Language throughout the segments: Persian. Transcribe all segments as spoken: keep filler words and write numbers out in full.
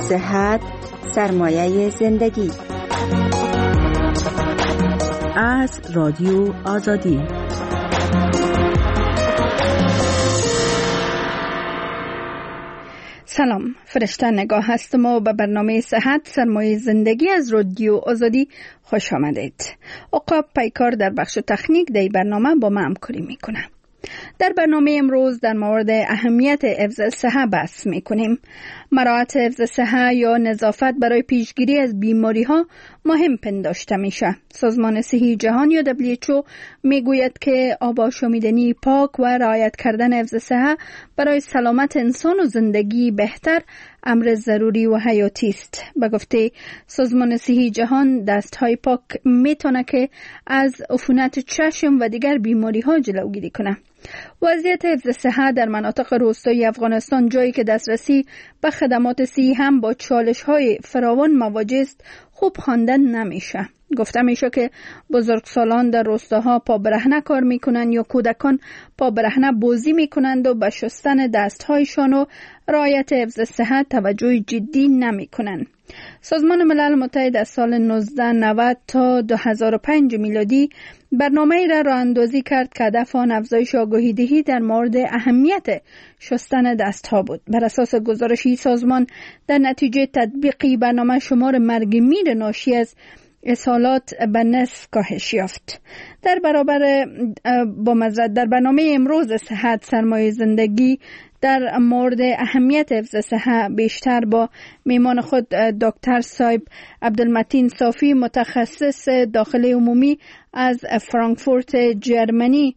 صحت سرمایه زندگی. از رادیو آزادی. سلام، فرشته نگاه هستم و به برنامه صحت سرمایه زندگی از رادیو آزادی خوش آمدید. عقاب پیکار در بخش تکنیک در برنامه با ما همکاری میکنه. در برنامه امروز در مورد اهمیت حفظ صحت بحث میکنیم. مراعات حفظ صحت یا نظافت برای پیشگیری از بیماری ها مهم پنداشته میشه. سازمان صحی جهان یا دبلیو اچ او میگوید که آب آشامیدنی پاک و رعایت کردن حفظ صحت برای سلامت انسان و زندگی بهتر امر ضروری و حیاتی است. به گفته سازمان صحی جهان دستهای پاک میتونه که از عفونت چشم و دیگر بیماری ها جلوگیری کنه. وضعیت حفظ صحت در مناطق روستایی افغانستان، جایی که دسترسی به خدمات صحی هم با چالش‌های فراوان مواجه است، خوب خواندن نمیشه. گفته میشه که بزرگسالان در روستاها پا برهنه کار میکنند یا کودکان پا برهنه بازی میکنند و به شستن دستهایشان و رعایت حفظ صحت توجه جدی نمیکنند. سازمان ملل متحد از سال نوزده نود تا دو هزار و پنج میلادی برنامه‌ای را راه اندازی کرد که هدف آن افزایش آگاهی دهی در مورد اهمیت شستن دستها بود. بر اساس گزارشی سازمان، در نتیجه تطبیقی برنامه شمار مرگ میر ناشی از اسهالات به نصف کاهش یافت. در برابر با مزرعه در برنامه امروز صحت سرمایه زندگی در مورد اهمیت حفظ صحت بیشتر با میمان خود دکتر صاحب عبدالمتین صافی، متخصص داخلی عمومی از فرانکفورت جرمنی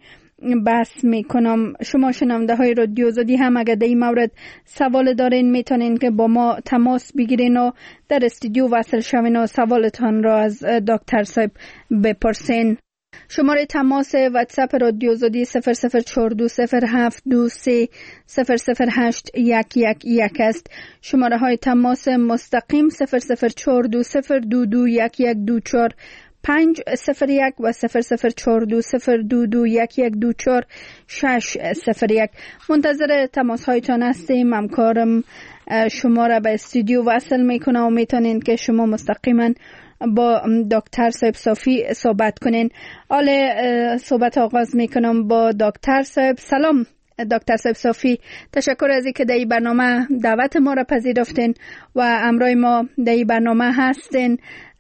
بحث میکنم. شما شنونده های رادیو آزادی هم اگر در این مورد سوال دارین میتونین که با ما تماس بگیرین و در استودیو وصل شوین و سوالتان را از دکتر صاحب بپرسین. شماره تماس واتساپ رادیو آزادی صفر صفر چهار دو صفر هفت دو سه صفر صفر هشت یک یک یک است. شماره های تماس مستقیم صفر صفر چهار دو صفر دو دو یک یک دو چهار پنج صفر یک و صفر صفر چهار دو صفر دو دو یک یک دو چهار شش صفر یک. منتظر تماس هایتان هستیم. همکارم شما را به استودیو وصل میکنه و میتونین که شما مستقیما با دکتر صاحب صافی صحبت کنین. حال صحبت آغاز میکنم با دکتر صاحب. سلام دکتر صاحب صافی، تشکر از اینکه در این برنامه دعوت ما را پذیرفتین و همراه ما در این برنامه هستین.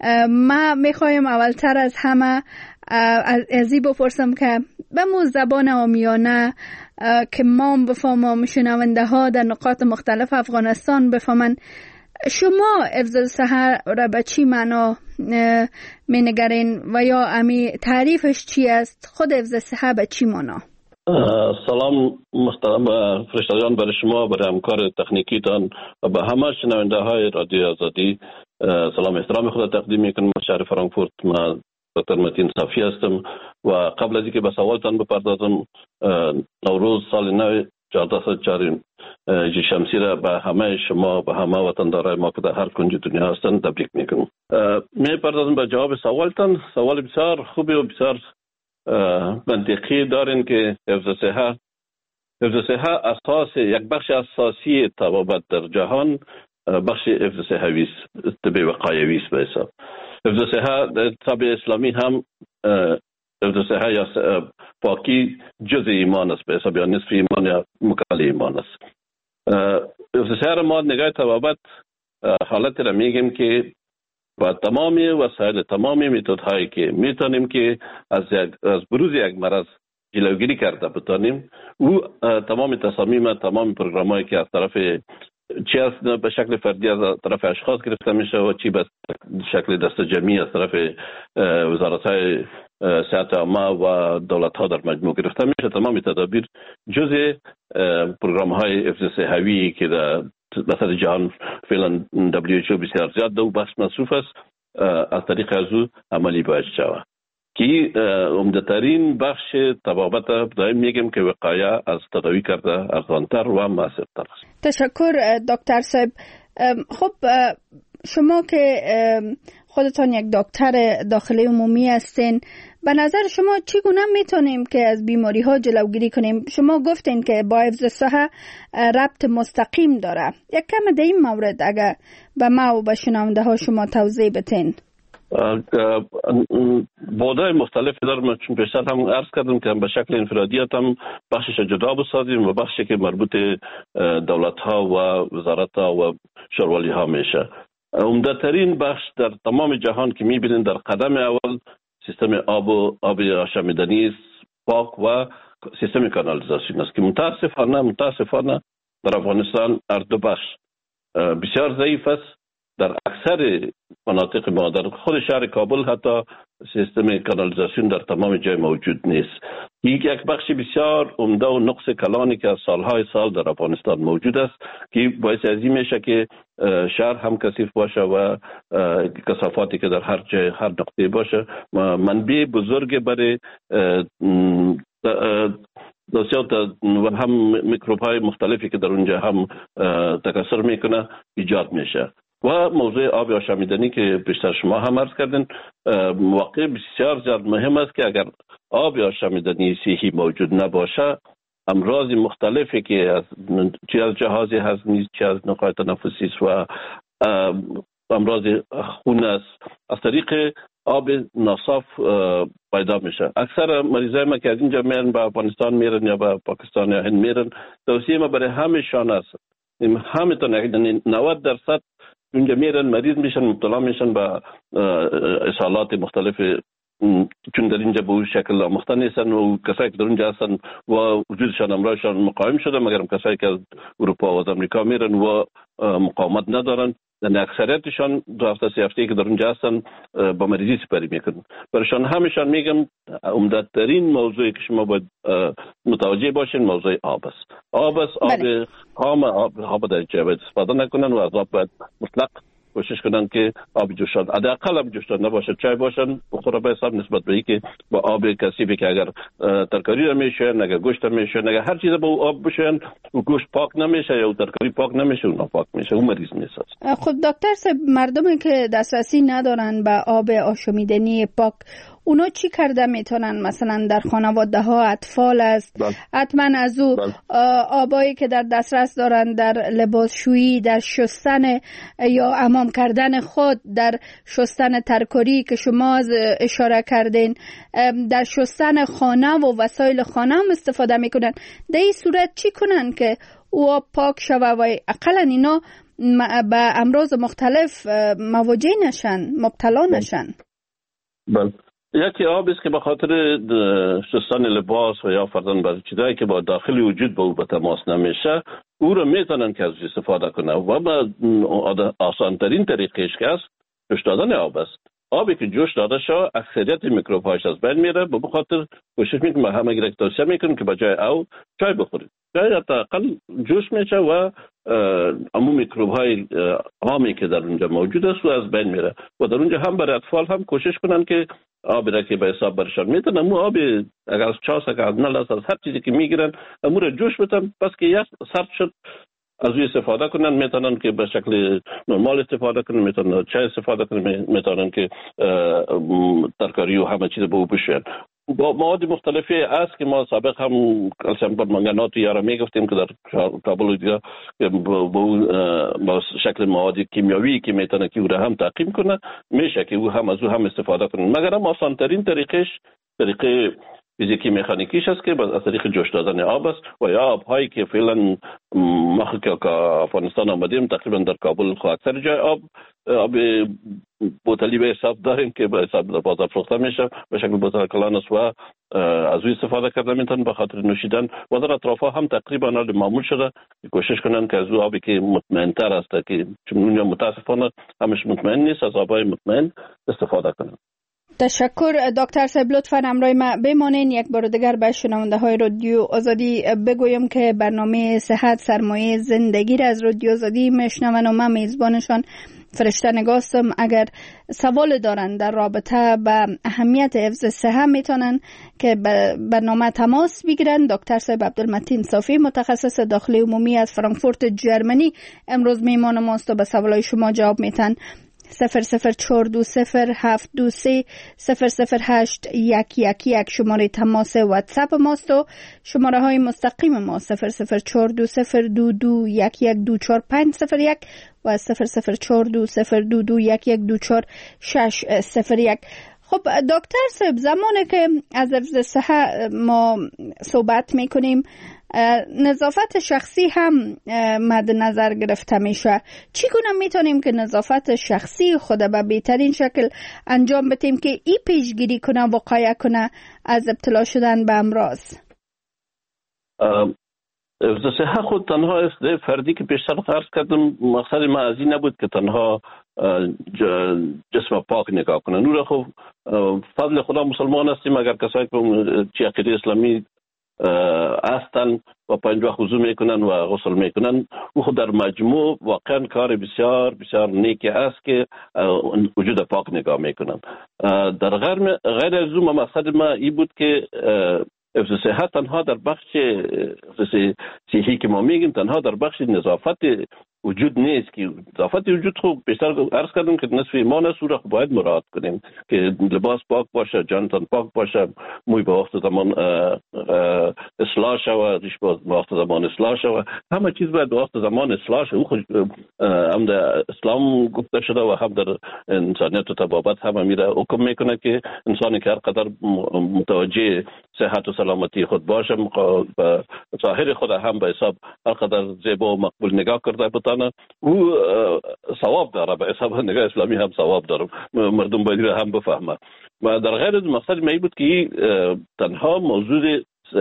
ما میخوایم اولتر از همه از این بپرسم که به مو زبان عامیانه که ما بفهمم، شنونده ها در نقاط مختلف افغانستان بفهمن، شما حفظ صحت را به چی معنا مینگرین و یا امی تعریفش چی است؟ خود حفظ صحت به چی معنا؟ سلام محترم فرشتگان برای شما، برای همکار تکنیکیتان و به همه شنونده های رادیو آزادی سلام احترام خود تقدیم میکنم. از شهر فرانکفورت من دکتر متین صافی هستم و قبل از اینکه به سوالتان بپردازم، نوروز سال نو چهارده صد و چهار شمسی را به همه شما، به همه وطندارای ما که در هر کنج دنیا هستند تبریک میکنم. میپردازم به جواب سوالتان. سوال بسیار خوبی و بسیار منطقی دارین که حفظ صحت حفظ صحت اساس یک بخش اساسی طبابت در جهان بخش حفظ صحوی است، طب وقایوی است. به حساب حفظ صحت در طب اسلامی هم حفظ صحت یا پاکی جزء ایمان است، به حساب یا نصف ایمان یا مکمل ایمان است. حفظ صحت ما نگاه طبابت حالت را میگیم که با تمام وسایل، تمام متدهایی که میتونیم که از از بروز یک مرض جلوگیری کرده بتانیم، او تمام تصامیم، تمام پروگرامایی که از طرف چی از به شکل فردی از طرف اشخاص گرفته میشه و چی به شکل دست جمعی از طرف وزارت‌های صحت عامه و دولت‌ها در مجموع گرفته میشه، تمام تدابیر جزء پروگرام‌های حفظ صحوی که در در جهان فعلا دبلیو اچ او بسیار زیاد دو بخش مصروف است، از طریق از او عملی باید شود که عمده‌ترین بخش طبابت دائم میگم که وقایه از تداوی کرده ارزان‌تر و مؤثرتر است. تشکر دکتر صاحب. خب شما که خودتان یک دکتر داخلی عمومی هستین، به نظر شما چگونه میتونیم که از بیماری ها جلوگیری کنیم؟ شما گفتین که با حفظ صحت ربط مستقیم داره. یک کم در این مورد اگر به ما و به شنونده ها شما توضیح بتین. بودای مختلفی دارم، چون پیشتر هم عرض کردم که به شکل انفرادیت هم بخشش جدا بسازیم و بخشی که مربوط دولت ها و وزارت ها و شوروالی ها میشه. عمده ترین بخش در تمام جهان که میبینین در قدم اول سیستم آب و آب آشامیدنی پاک و سیستم کانالیزاسیون است که متاسفانه متاسفانه در افغانستان هر دو بخش بسیار ضعیف است. در اکثر مناطق ما در خود شهر کابل حتی سیستم کانالیزاسیون در تمام جای موجود نیست. یک یک بخش بسیار عمده و نقص کلانی که از سالهای سال در افغانستان موجود است که باعث از این میشه که شهر هم کثیف باشه و کثافاتی که در هر جای هر نقطه باشه منبع بزرگ برای دوسیات و هم میکروب های مختلفی که در اونجا هم تکثر میکنه ایجاد میشه. و موضوع آب آشامیدنی که بیشتر شما هم عرض کردین واقع بسیار زیاد مهم است که اگر آب آشامیدنی صحیح موجود نباشه امراض مختلفی که از چه از جهاز هضمی چه از نقاط تنفسی و امراض خون است از طریق آب ناصاف پیدا میشه. اکثر مریضای ما که از اینجا میرن به افغانستان میرن یا به پاکستان یا هند میرن توصیه ما برای همشان است همه تا نود درصد اونجا میرن مریض میشن مبتلا میشن به اسهالات مختلف چون در اینجا به اون شکل آموخته نیستن و کسایی که در اونجا هستن و وجودشان امراضشان مقاوم شده مگر کسایی که از اروپا و از امریکا میرن و مقاومت ندارن یعنی اکثریتشان دو هفته سه هفته که در اونجا هستن با مریضی سپری میکنن. برایشان همیشان میگم عمده ترین موضوعی که شما باید متوجه باشین موضوع آب است. آب است آب خام آب آب در جای باید استفاده نکنن و از آب باید مطلق کوشش کنن که آب جوشان حداقل آب جوشان نباشه چای باشن بخوره به حساب نسبت به اینکه با آب کثیفی که اگر ترکاری رو میشه اگر گوشت میشه اگر هر چیز با آب بشن و گوشت پاک نمیشه یا ترکاری پاک نمیشه اون پاک میشه اون مریض میشه. خب دکتر صاحب مردمی که دسترسی ندارن به آب آشامیدنی پاک اونا چی کرده میتونن؟ مثلا در خانواده ها اطفال است حتما از او آبایی که در دسترس دارن در لباسشویی در شستن یا حمام کردن خود در شستن ترکاری که شما اشاره کردین در شستن خانه و وسایل خانه هم استفاده میکنن. در این صورت چی کنن که او آب پاک شوه و اقلا اینا به امراض مختلف مواجه نشن مبتلا نشن؟ بله یکی آب است که به خاطر شستن لباس و یا فرضاً بعضی چیزایی که با داخلی وجود با او به تماس نمیشه او رو میتونن که از استفاده کنه و با آسان ترین طریقش که است جوش دادن آب است. آبی که جوش داده شد اکثریت میکروب هاش از بین میره به خاطر کوشش میکنم همه گرک توصیه میکنم که بجای او چای بخورید. چای حداقل جوش میشه و عموم میکروب های عامی که در اونجا موجود است و از بین میره و در اونجا هم برای اطفال هم کوشش کنن که آبی را که به حساب برشان میتونن امو آبی اگر از چاس اگر از نل از هر چیزی که میگیرن امو را جوش بتن پس که یک سرد شد از اوی استفاده کنن میتونن که به شکل نرمال استفاده کنن میتونن چای استفاده کنن میتونن که ترکاری و همه چیز به او بشن. با مواد مختلفی است که ما سابق هم کلسیم پرمنگنات یا را میگفتیم که در کابل دیگه با شکل مواد کیمیایی که میتونه که او را هم تعقیم کنه میشه که او هم از او هم استفاده کنه مگر هم آسان ترین طریقش طریقه فیزیکی مکانیکیش است که از طریق جوش دادن آب است و یا آب‌هایی که فعلا ما که افغانستان آمدیم تقریبا در کابل خو اکثر جای آب آب بوتلی به حساب داریم که به حساب در بازار فروخته میشه به شکل بوتل کلان است و از او استفاده کرده میتونن به خاطر نوشیدن و در اطرافا هم تقریبا حال معمول شده کوشش کنن که از او آبی که مطمئن تر است که چون اونجا متاسفانه همش مطمئن نیست از آبای مطمئن استفاده کنن. تشکر دکتر صاحب لطفاً همراه ما بمانین. یک بار دیگر به شنونده های رادیو آزادی بگویم که برنامه صحت سرمایه زندگی را از رادیو آزادی میشنون و من میزبانشان فرشته نگاستم. اگر سوال دارن در رابطه با اهمیت حفظ صحت میتونن که برنامه تماس بگیرن. دکتر صاحب عبدالمتین صافی متخصص داخلی عمومی از فرانکفورت جرمنی امروز میهمان ماست و به سوالای شما جواب میتن. صفر صفر چهار دو صفر هفت دو سه صفر صفر هشت یک یک یک شماره تماس واتساپ ماست و شماره های مستقیم ما صفر صفر چهار دو صفر دو دو یک یک دو چهار پنج صفر یک و صفر صفر چهار دو صفر دو دو یک یک دو چهار شش صفر یک. خب دکتر صاحب، زمانی که از حفظ صحت ما صحبت میکنیم نظافت شخصی هم مد نظر گرفته میشه. چگونه میتونیم که نظافت شخصی خود به بهترین شکل انجام بدیم که ای پیشگیری کنه، وقایه کنه از ابتلا شدن به امراض؟ حفظ صحت خود تنها است فردی که پیشتر عرض کردم، مقصد ما از این نبود که تنها جسم پاک نگاه کنه. نور خب فضل خدا مسلمان هستیم، اگر کسایی که چی عقیده اسلامی هستن و پنج وقت وضو میکنن و غسل میکنن، او خود در مجموع واقعا کار بسیار بسیار نیکی است که وجود پاک نگاه میکنن. در غیر غیر از اون مقصد ما این بود که حفظ صحت تنها در بخش صحی که ما میگیم تنها در بخش نظافت وجود نیست، که نظافت وجود خوب بیشتر عرض کردم که نصف ایمان است، او را باید مراعات کنیم که لباس پاک باشه، جانتان پاک باشه، موی به وقت زمان اصلاح شود، ریش به وقت زمان اصلاح شود، همه چیز باید به وقت زمان اصلاح شود. او خود هم در اسلام گفته شده و هم در انسانیت و طبابت هم میره حکم میکنه که انسانی که هر قدر متوجه صحت و سلامتی خود باشه به ظاهر خود هم به حساب هر قدر زیبا و مقبول نگاه کرده بتانه، او ثواب داره، به حساب نگاه اسلامی هم ثواب داره، مردم باید هم بفهمه. و در غیر از مقصد می بود که تنها موضوع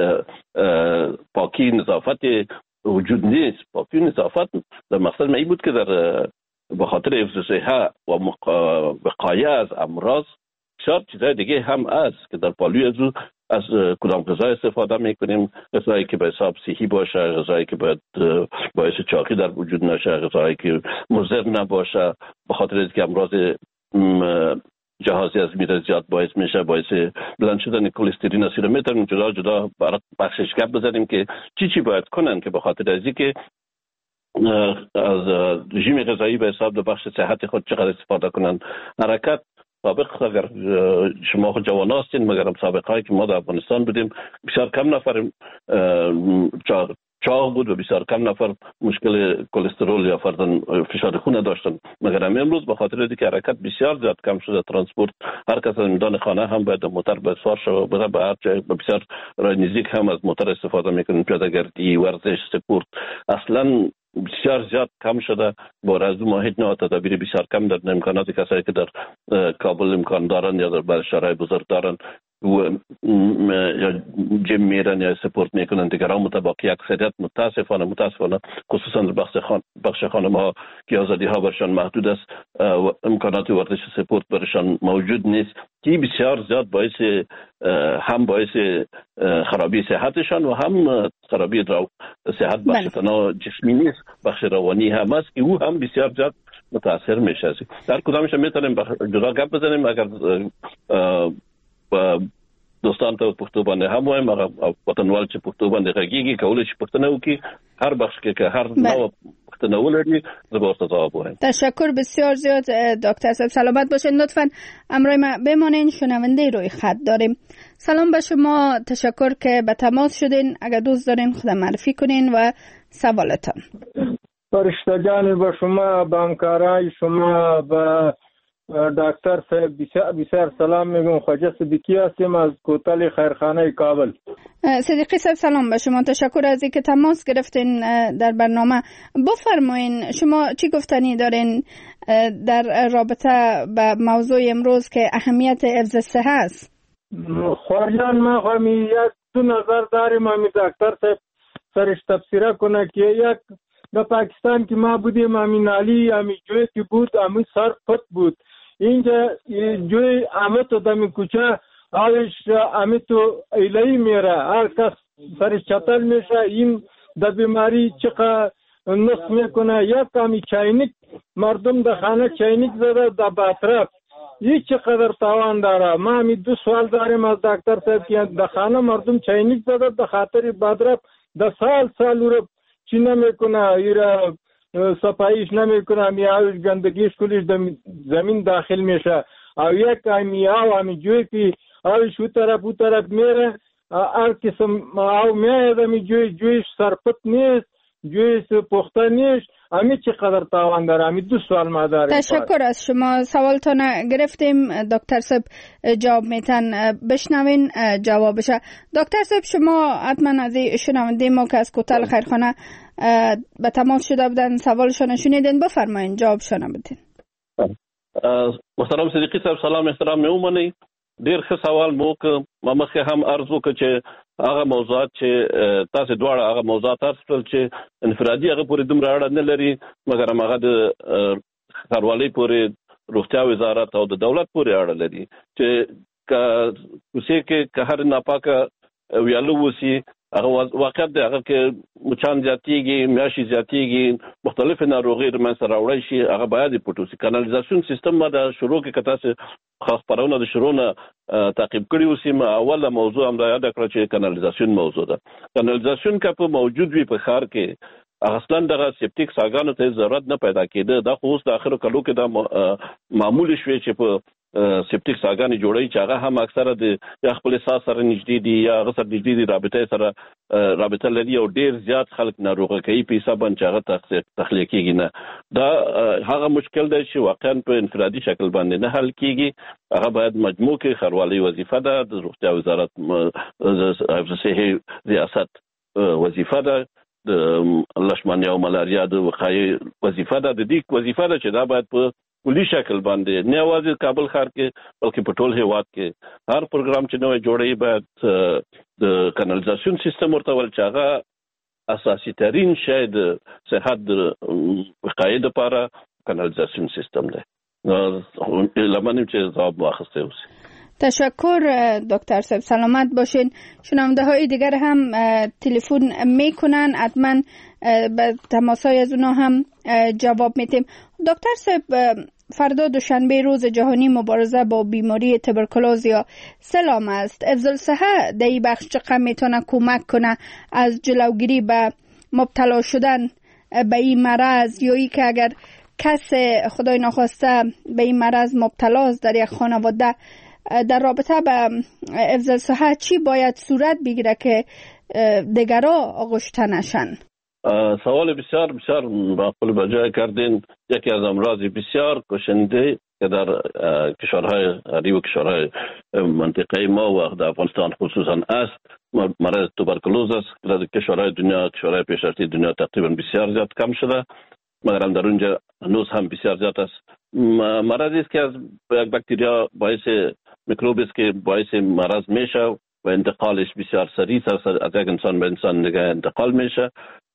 پاکی نظافت وجود نیست. پاکی نظافت در مقصد می بود که در به خاطر حفظ صحت و وقایه از امراض بسیار چیزهای دیگه هم است که در پالوی از او از کدام غذا استفاده میکنیم، غذایی که به حساب صحی باشه، غذایی که باید باعث چاقی در وجود نشه، غذایی که مضر نباشه، به خاطر اینکه امراض جهازی از میره زیاد باعث میشه، باعث بلند شدن کلسترول است. میتونیم جدا جدا بخشش گپ بزنیم که چی چی باید کنن که به خاطر از اینکه از رژیم غذایی به حساب در بخش صحت خود چقدر استفاده کنن. حرکت سابق اگر شما خود جوان هستین، مگر هم سابق هایی که ما در افغانستان بودیم بسیار کم نفر چاق بود و بسیار کم نفر مشکل کلسترول یا فرضاً فشار خون داشتن. مگر هم امروز به خاطر اینکه حرکت بسیار زیاد کم شده، ترانسپورت هر کس از میدان خانه هم باید موتور به سوار شود، بره به هر جای بسیار راه نزدیک هم از موتور استفاده میکنن، پیاده گردی، ورزش، سپورت اصلا بسیار زیاد کم شده. با از ما هیچ نوع تدابیر بسیار کم در امکانات کسایی که در کابل امکان دارن یا در شهرهای بزرگ دارن و یا جیم میرن یا سپورت میکنن، دیگران متباقی اکثریت متاسفانه متاسفانه خصوصا در بخش خان بخش خانم ها که آزادی ها برشان محدود است و امکانات ورزش سپورت برشان موجود نیست، که بسیار زیاد باعث هم باعث خرابی صحتشان و هم خرابی صحت بخش تنها جسمی نیست، بخش روانی هم است که او هم بسیار زیاد متاثر میشه. در کدامش میتونیم جدا گپ بزنیم. اگر دوستان ته پښتو باندې هم وایم، هغه وطنوال چې پښتو باندې غږیږي کولای شي پښتنه وکړي، هر بخش کې که هر نوع پښتنه ولري زه به ورته ځواب وایم. تشکر بسیار زیاد دکتر صاحب، سلامت باشین. لطفاً امروی ما بمانین، شنونده روی خط داریم. سلام به شما، تشکر که به تماس شدین. اگر دوست دارین خود معرفی کنین و سوالتان. فرشتگان به شما، به همکارای شما، به دکتر صاحب بسیار بسیار سلام میگم. خواجه صدیقی هستم از کوتل خیرخانه کابل. صدیقی صاحب سلام به شما، تشکر از اینکه تماس گرفتین در برنامه. بفرمایین شما چی گفتنی دارین در رابطه با موضوع امروز که اهمیت حفظ صحت است؟ خواجان ما خواهی یک دو نظر داریم، همی دکتر صاحب سرش تفسیره کنه که یک در پاکستان که ما بودیم همی نالی همی جوی که بود همی سر پت بود، اینجا جوی همه تو دمی کوچه آوش همه تو ایلهی میره، هر کس سرش چطل میشه، این در بیماری چقدر نصف میکنه. یک همی چاینک مردم در خانه چاینک زده در باطرف، این چقدر تاوان داره. ما همی دو سوال داریم از دکتر صاحب که در خانه مردم چاینک زده در خاطر باطرف در سال سال رو چی نمیکنه، ایره صفاییش نمیکنه، میاوش گندگیش کلش زمین داخل میشه. او یک میاو همی جوی که اوش او طرف او طرف میره، هر قسم او میاید همی جوی جویش سرپت نیست، جویش پخته نیست. همی چقدر تاوان داره؟ همی دو سوال ما داره. تشکر از شما. سوالتان گرفتیم، دکتر صاحب جواب میتن بشنوین جوابشه. دکتر صاحب شما حتما از شنونده ما که از کوتل خیرخانه به تماس شده بودن سوالشان شنیدین، بفرمایین جوابشان بدین. محترم صدیقی صاحب سلام احترام میومنی. ډیر ښه سوال مو که ما مخکې هم عرض وکړ چې هغه موضوعات چې تاسو دواړه هغه موضوعات عرض کړل چې انفرادي هغه پورې دومره اړه نه لري، مګر هغه د ښاروالۍ پورې، روغتیا وزارت او د دولت پورې اړه لري چې کوڅې کې که هر ناپاکه ویالو وسی هغه واقعیت دی، هغه کې مچان زیاتېږي، میاشې زیاتېږي، مختلفې ناروغۍ رمنځته راوړی شي، هغه باید پټ وسي. کانالیزاسیون سیستم ما د شروع کې که تاسو خاص خپرونه د شروع نه تعقیب کړي اوسي، ما اوله موضوع هم را یاد کړه چې کانالیزاسیون موضوع ده. کانالیزاسیون که په موجود وي په ښار کې، اصلا دغه سپټیک ساګانو ته ضرورت نه پیدا کېده. دا خو اوس د آخرو کلو کې دا معمول شوی چې په سپټیک ساګانې جوړوي چې هغه هم اکثره د یا خپل احساس سره نږدې دي یا هغه سره نږدې دي، رابطه سره رابطه لري او ډیر زیات خلک ناروغه کوي په حساب باندې هغه تخلیق کېږي. نه دا هغه مشکل دی چې واقعا په انفرادي شکل باندې نه حل کېږي. هغه باید مجموع کې ښاروالۍ وظیفه ده، د روغتیا وزارت حفظ صحي ریاست وظیفه ده، د لشمانیا او ملاریا د وقایې وظیفه ده. د دې وظیفه ده چې دا باید په کلی شکل باندې نه یوازې کابل ښار کې بلکې په ټول هیواد کې هر پروګرام چې نوی جوړوي باید د کانالیزاسیون سیستم ورته ول چې هغه اساسي ترین شی د صحت د وقایې دپاره کانالیزاسیون سیستم دی. لمنیم چې ځواب واخیستی اوسي. تشکر دکتر صاحب، سلامت باشین. شنونده های دیگر هم تلفن میکنن، حتما به تماسای از اونا هم جواب میتیم. دکتر صاحب فردا دوشنبه روز جهانی مبارزه با بیماری توبرکولوز یا سلام است. حفظ الصحه در این بخش چقدر میتونه کمک کنه از جلوگیری به مبتلا شدن به این مرض، یا ای که اگر کس خدای ناخواسته به این مرض مبتلاست در یک خانواده، در رابطه به حفظ الصحه چی باید صورت بگیره که دیگرها آغشته نشن؟ سوال بسیار بسیار معقول به جای کردین. یکی از امراض بسیار کشنده که در کشورهای غریب و کشورهای منطقه ما و در افغانستان خصوصا است مرض توبرکولوز است. در کشورهای دنیا، کشورهای پیشرفته دنیا تقریبا بسیار زیاد کم شده، مگر هم در اونجا هنوز هم بسیار زیاد است. مرضی است که از یک باکتریا باعث میکروب است که باعث مرض میشه و انتقالش بسیار سریع است، از یک انسان به انسان دیگه انتقال میشه.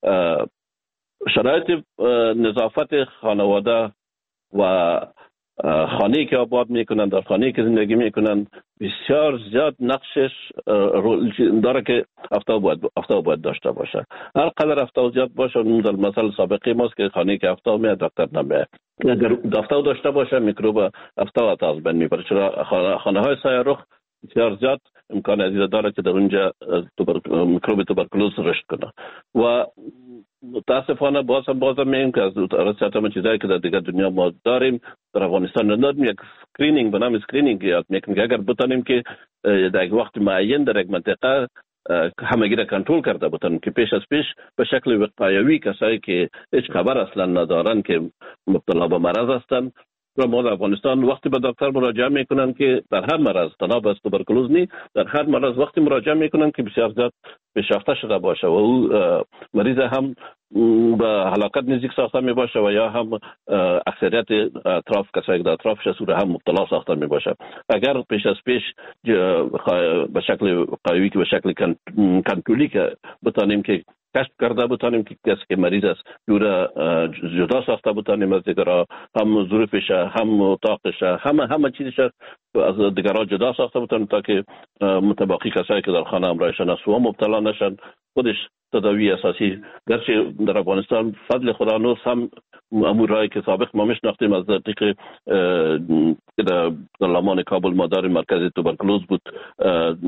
شرایط نظافت خانواده و خانه‌ای که آباد میکنن، در خانه‌ای که زندگی میکنن بسیار زیاد نقشش داره که آفتاب باید آفتاب باید داشته باشه. هر قدر آفتاب زیاد باشه، در مثال سابقه ماست که خانه‌ای که آفتاب میاد دکتر نمیاد. اگر آفتاب داشته باشه میکروب آفتاب از بین میبره، چرا خانه‌های سایه رخ بسیار زیاد امکان ازیده داره که در اونجا میکروب توبرکولوز رشد کنه. و متاسفانه باز هم باز هم میگم که از رسیت همه چیزایی که در دیگر دنیا ما داریم در افغانستان نداریم. یک سکرینینگ به نام اسکرینینگ یاد میکنیم که اگر بتانیم که در یک وقت معین در یک منطقه همگی را کنترل کرده بتانیم که پیش از پیش به شکل وقایوی کسایی که هیچ خبر اصلا ندارن که مبتلا به مرض هستند و ما در افغانستان وقتی به دکتر مراجعه میکنن که در هر مرض، تنها بس توبرکولوز نی، در هر مرض وقتی مراجعه میکنن که بسیار زیاد پیشرفته شده باشه و او مریض هم به هلاکت نزدیک ساخته می باشه و یا هم اکثریت اطراف کسایی که در اطرافش سوره هم مبتلا ساخته می باشه. اگر پیش از پیش به شکل قوی که به شکل کنترلی که بتانیم که کشف کرده بتانیم که کسی که مریض است جوره جدا ساخته بتانیم از دیگرها، هم ظروفش هم اتاقش همه همه چیزش از دیگرها جدا ساخته بتانیم تا که متباقی کسایی که در خانه همراهشان است و مبتلا نشن. خودش تداوی اساسی گرچه در افغانستان فضل خدا نوز هم امور رایی که سابق ما میشناختیم از طریق در لمان کابل ما داریم مرکز توبرکولوز بود،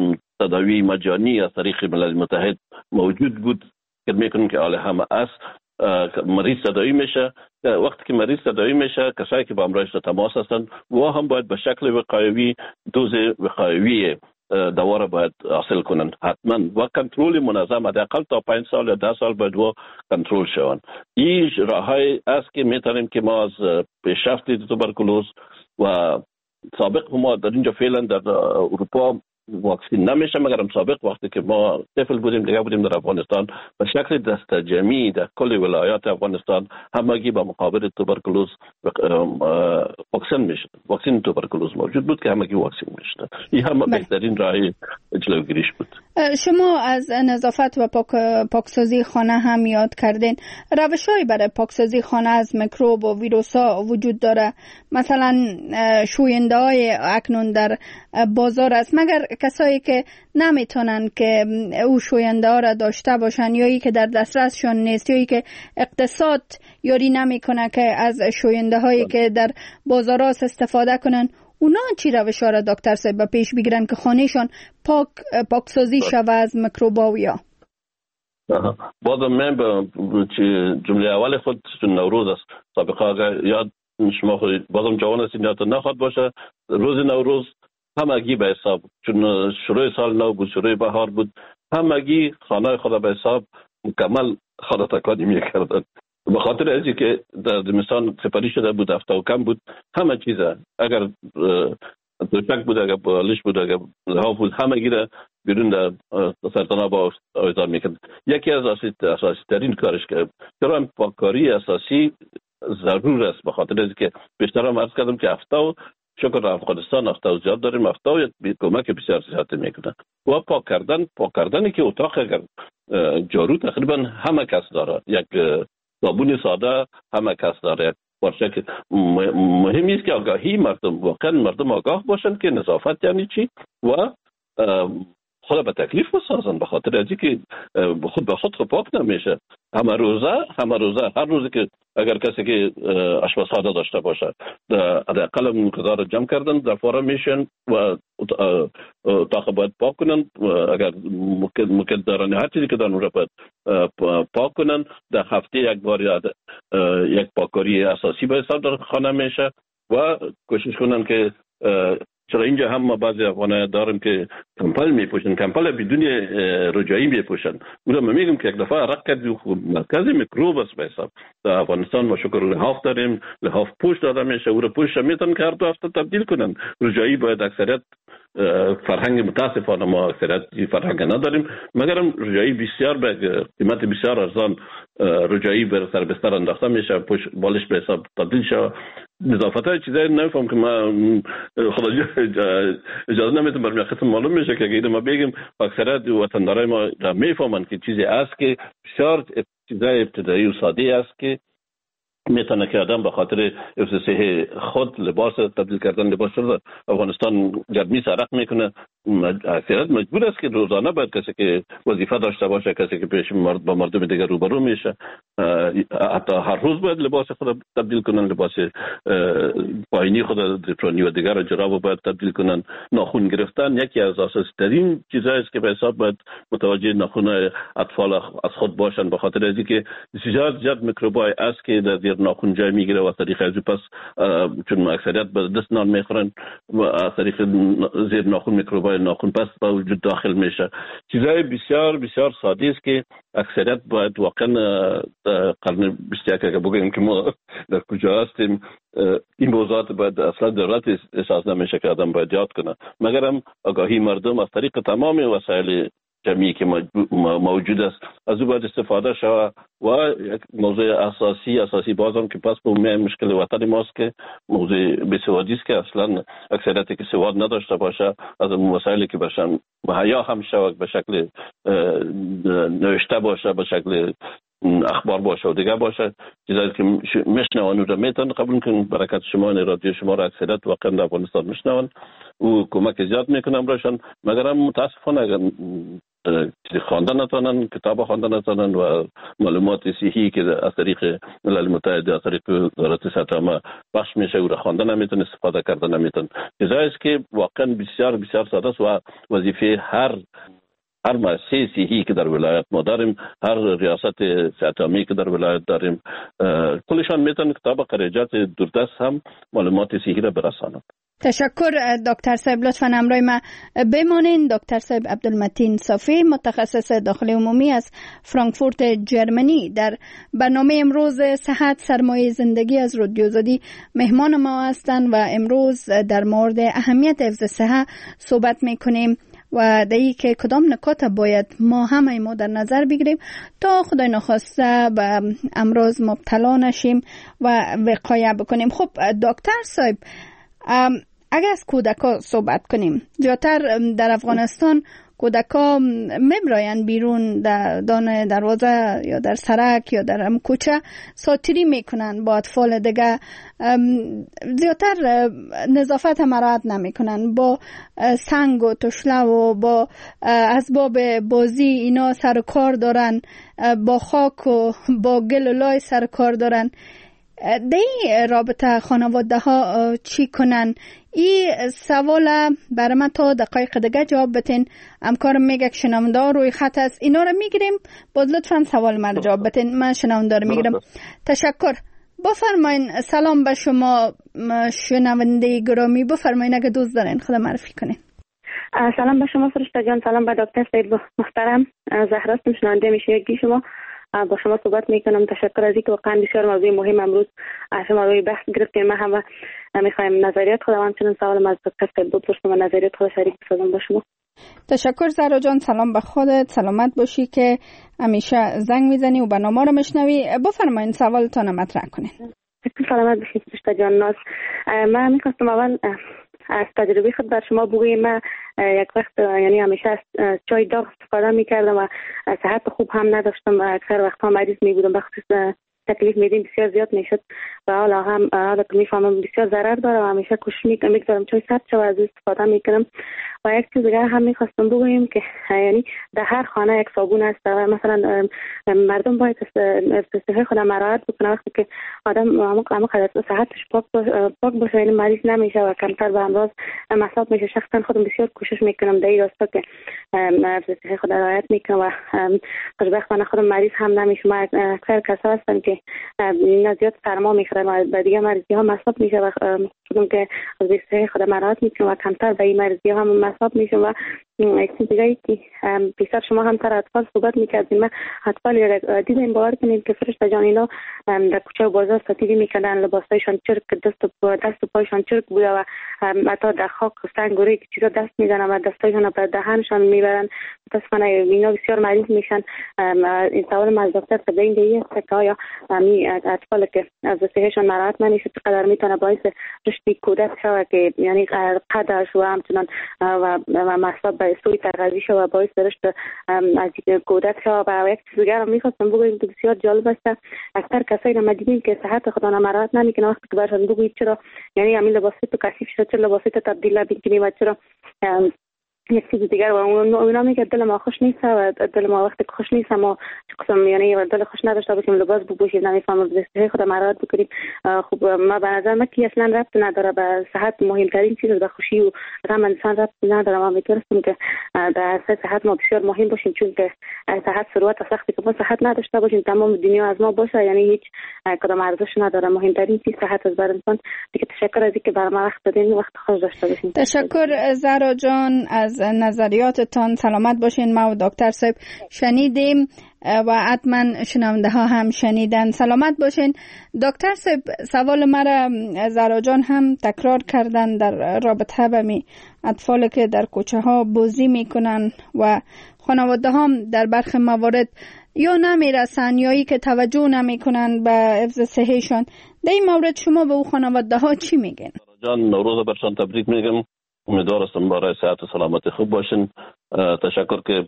تداوی مجانی از طریق ملل متحد موجود بود که میکنیم که حال همه است. مریض تداوی میشه. وقتی که مریض تداوی میشه کسایی که با امراض تماس هستند و هم باید به شکل وقایوی دوز وقایوی دوا را باید حاصل کنند حتما و کنترل منظم حداقل تا پنج سال یا ده سال باید و کنترل شوند. این راههای است که میتونیم که ما از پیشرفت توبرکلوز و سابق ما در اینجا فعلا در اروپا واکسین نمیشه، مگر هم سابق وقتی که ما طفل بودیم دیگه بودیم در افغانستان به شکل دست جمعی در کل ولایات افغانستان همگی با مقابل توبرکلوز واکسن میشد. واکسن توبرکلوز موجود بود که همگی واکسن میشد. این هم بهترین راه جلوگیریش بود. شما از نظافت و پاک پاکسازی خانه هم یاد کردین. روش‌هایی برای پاکسازی خانه از میکروب و ویروس‌ها وجود داره. مثلا شوینده‌های اکنون در بازار است، مگر کسایی که نمیتونن که او شوینده ها را داشته باشن یا ای که در دسترسشون نیست یا ای که اقتصاد یاری نمیکنه که از شوینده هایی که در بازار است استفاده کنن، اونا چی روش ها را دکتر صاحب پیش بگیرن که خانهشون پاک پاکسازی شوه از میکروبا و یا؟ بازم من به جمله اول خود نوروز است. سابقا یاد شما خود بازم جوان هستین یادتون نخواد باشه روز نوروز همگی به حساب، چون شروع سال نو بود، شروع بهار بود، همگی خانه خدا به حساب مکمل خانه تکانی میکردن. به خاطر ازی که در زمستان سپری شده بود، هفته و کم بود، همه چیزه اگر دوشک بود، اگر بالش بود، اگر لحاف بود، همگی را بیرون در سرطان با آویزار میکرد. یکی از اساسی ترین کارش که چرا پاککاری اساسی ضرور است، به خاطر ازی که بیشتر هم عرض کردم که هفته و شکر افغانستان هفته و زیاد داریم، هفته و کمک بسیار زیاد میکنن. و پاک کردن پاک کردنی که اتاق اگر جارو تقریبا همه کس داره، یک صابون ساده همه کس داره. باشه که مهم است که آگاهی مردم، واقعا مردم آگاه باشن که نظافت یعنی چی و خود به تکلیف بسازن، به خاطر ازی که خود به خود پاک نمیشه. همه روزه همه روزه هر روزی که اگر کسی که آشپزخانه داشته باشه حداقل مقدار جمع کردن در فورا میشن و اتاق باید پاک کنن. اگر ممکن دارن هر چیزی که دارن رو باید پاک کنن. در هفته یک بار یاد یک پاککاری اساسی به حساب در خانه میشه و کوشش کنن که چرا اینجا هم ما بعضی افغانه داریم که کمپل میپوشن، کمپل بدون رجایی میپوشن. اونم میگم که یک دفعه عرق کردی مرکز میکروب است به حساب. در افغانستان ما شکر لحاف داریم، لحاف پوش داده میشه، او رو پوش میتونن که هر دو هفته تبدیل کنن. رجایی باید اکثریت فرهنگ متاسفانه ما اکثریت فرهنگ نداریم، مگرم رجایی بسیار به قیمت بسیار ارزان رجایی بر سر بستر انداخته میشه، پوش بالش به حساب تبدیل شه. نظافت های چیزایی نمیفهم که ما خدا اجازه نمیتونم برمی خطم معلوم میشه که اگه ما بگیم اکثریت وطندارای ما میفهمن که چیزی است که بسیار چیزای ابتدایی و ساده است که میتونه که آدم به خاطر حفظ صحت خود لباس تبدیل کردن لباس شده. افغانستان گرمی سرق میکنه، اکثریت مجبور است که روزانه باید کسی که وظیفه داشته باشه، کسی که پیش مرد با مردم دیگر روبرو میشه، حتی هر روز باید لباس خود تبدیل کنن، لباس پایینی خود دیپرانی و دیگر جراب باید تبدیل کنن. ناخن گرفتن یکی از اساسی ترین چیزایی است که به حساب باید متوجه ناخن اطفال از خود باشن، به خاطر از اینکه بسیار زیاد میکروبای است که در زیر ناخن جای میگیره و از طریق از پس چون اکثریت به دست نان میخورن و از طریق زیر ناخن میکروبای ناخن پس به وجود داخل میشه. چیزای بسیار بسیار ساده است که اکثریت باید واقعا قرن بیست و یک که بگیم که ما در کجا هستیم این موضوعات باید اصلا ضرورت احساس نمیشه که آدم باید یاد کنه، مگرم آگاهی مردم از طریق تمام وسایل جمعی که موجود است از او باید استفاده شود. و یک موضوع اساسی اساسی بازم که پس به اون مشکل وطن ماست که موضوع بیسوادی است که اصلا اکثریتی که سواد نداشته باشه از اون وسایلی که باشن مهیا هم شود به شکل نوشته باشه، به شکل اخبار باشه و دیگه باشه، چیزایی که میشنون رو میتون قبول کنن. برکت شما رادیو شما را اکثریت واقعا در افغانستان میشنون و کمک زیاد میکنم براشون، مگر متاسفانه اگر چیزی خواندن نتونن، کتاب خواندن نتونن و معلومات صحیحی که از طریق ملل متحد از طریق وزارت صحت عامه بخش میشه او را خواندن نمیتون، استفاده کردن نمیتون. چیزایی است که واقعا بسیار بسیار ساده است و وظیفه هر هر مؤسسه صحی که در ولایت ما داریم، هر ریاست صحت عامه که در ولایت داریم، کلشان میتونن که طبق رجات دوردست هم معلومات صحی را برسانند. تشکر دکتر صاحب، لطفاً همراه ما بمانین. دکتر صاحب عبدالمتین صافی، متخصص داخلی عمومی از فرانکفورت جرمنی، در برنامه امروز صحت سرمایه زندگی از رادیو آزادی مهمان ما هستند و امروز در مورد اهمیت حفظ صحت صحبت میکنیم و دایی که کدام نکات باید ما همه ما در نظر بگیریم تا خدای نخواسته به امراض مبتلا نشیم و وقایه بکنیم. خب دکتر صاحب، اگر از کودکا صحبت کنیم، زیادتر در افغانستان کودکا میبراین بیرون در دان دروازه یا در سرک یا در کوچه ساتیری میکنن با اطفال دیگه، زیادتر نظافت هم رعایت نمیکنن، با سنگ و تشله و با اسباب بازی اینا سر کار دارن، با خاک و با گل و لای سر کار دارن. دی رابطه خانواده ها چی کنن؟ این سوال برای من تا دقایق دیگه جواب بتین. همکارم میگه که شنونده روی خط است، اینا رو میگیریم، باز لطفا سوال من رو جواب بتین. من شنونده رو میگیرم. تشکر. بفرمایین. سلام به شما شنونده گرامی، بفرمایین اگه دوست دارین خدا معرفی کنین. سلام به شما فرشته جان، سلام به دکتر صاحب محترم. زهرا هستم، شنونده میشنوید شما. با شما صحبت میکنم. تشکر از اینکه واقعا بسیار موضوع مهم امروز شما روی بحث گرفتیم. ما هم میخوایم نظریات خودم همچنین سوالم از دکتر صاحب بپرسم و نظریات خود شریک بسازم با شما. تشکر زهرا جان، سلام به خودت، سلامت باشی که همیشه زنگ میزنی و برنامه رو میشنوی. بفرمایید سوالتون مطرح کنین. سلامت باشید فرشته جان. ناز من میخواستم اول از تجربه خود بر شما بگویم. من یک وقت یعنی همیشه از چای داغ استفاده میکردم و صحت خوب هم نداشتم و اکثر وقتها مریض میبودم، بخصوص تکلیف میدیم بسیار زیاد میشد و حالا هم حالا که میفهمم بسیار ضرر داره و همیشه کوشش میکنم میگذارم چای سرد شو از استفاده میکنم. و یک چیز دیگه هم میخواستم بگویم که یعنی در هر خانه یک صابون است و مثلا مردم باید استفاده خود مراعات بکنه. وقتی که آدم همه صحتش پاک پاک باشه یعنی مریض نمیشه و کمتر به امراض مصاب میشه. شخصا خودم بسیار کوشش میکنم در این راستا که استفاده خود رعایت میکنم و خوشبختانه خودم مریض هم نمیشم. اکثر کسا هستن که اینا زیاد سرما میخورن و به دیگه مریضی ها مصاب میشه و خودم که از استفاده خود مراعات میکنم و کمتر به این مریضی ها مصاب میشه. و یک چیز دیگه ای که بیشتر شما هم سر اطفال صحبت میکردیم، من اطفال دیدیم باور کنید که فرشته جان اینا در کوچه و بازار ساتیری میکردن، لباسایشان چرک، دست و دست و پایشان چرک بوده و حتی در خاک و سنگ و ریگ چیزا دست میزنن و دستایشان به دهنشان میبرن. متاسفانه اینا بسیار مریض میشن. این سوال از دکتر به این دیگه است که آیا اطفال که از صحتشان مراعات نمیشه چقدر میتونه باعث رشد کودک شود که یعنی قدش و همچنان و مصاب به سوی تغذیه شود و باعث رشد از کودک شود. و یک چیز دیگر هم میخواستم بگویم که بسیار جالب است، اکثر کسایی رو ما دیدیم که صحت خود را مراعات نمیکنن. وقتی که برشان بگویید چرا یعنی همین لباسی تو کثیف شد، چرا لباسی تو تبدیل نمیکنی و چرا یک چیز دیگر و اونا میگه دل ما خوش نیست و دل ما وقتی خوش نیست ما قسم یعنی دل خوش نداشته باشیم لباس بپوشیم نمیفهمم دسته خود مراعات بکنیم. خب ما به نظر من که اصلا ربط نداره به صحت. مهمترین چیز به خوشی و غم انسان ربط نداره. ما میتونستیم که در صحت ما بسیار مهم باشیم، چون که صحت ثروت سختی که ما صحت نداشته باشیم تمام دنیا از ما باشه یعنی هیچ کدام ارزش نداره. مهمترین چیز صحت از بر انسان. دیگه تشکر از اینکه برام وقت دادین، وقت خوش داشته باشین. تشکر زهرا جان از نظریاتتان. سلامت باشین. ما و دکتر صاحب شنیدیم و حتما شنونده ها هم شنیدن. سلامت باشین. دکتر صاحب سوال مرا زهرا جان هم تکرار کردن در رابطه با می اطفال که در کوچه ها بازی میکنن و خانواده هم در برخی موارد یا نمیرسن یا ای که توجه نمیکنن به حفظ صحتشان. در این مورد شما به او خانواده ها چی میگن؟ جان نوروز برشان تبریک میگم. امیدوار هستم برای صحت و سلامتی خوب باشین. تشکر که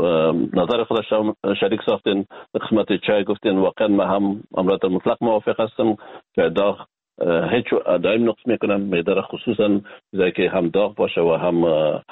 نظر خودش شریک ساختین. قسمت چای گفتین واقعا ما هم امرات مطلق موافق هستم که داغ هیچ دائم نقص میکنم. میدار خصوصا زایی که هم داغ باشه و هم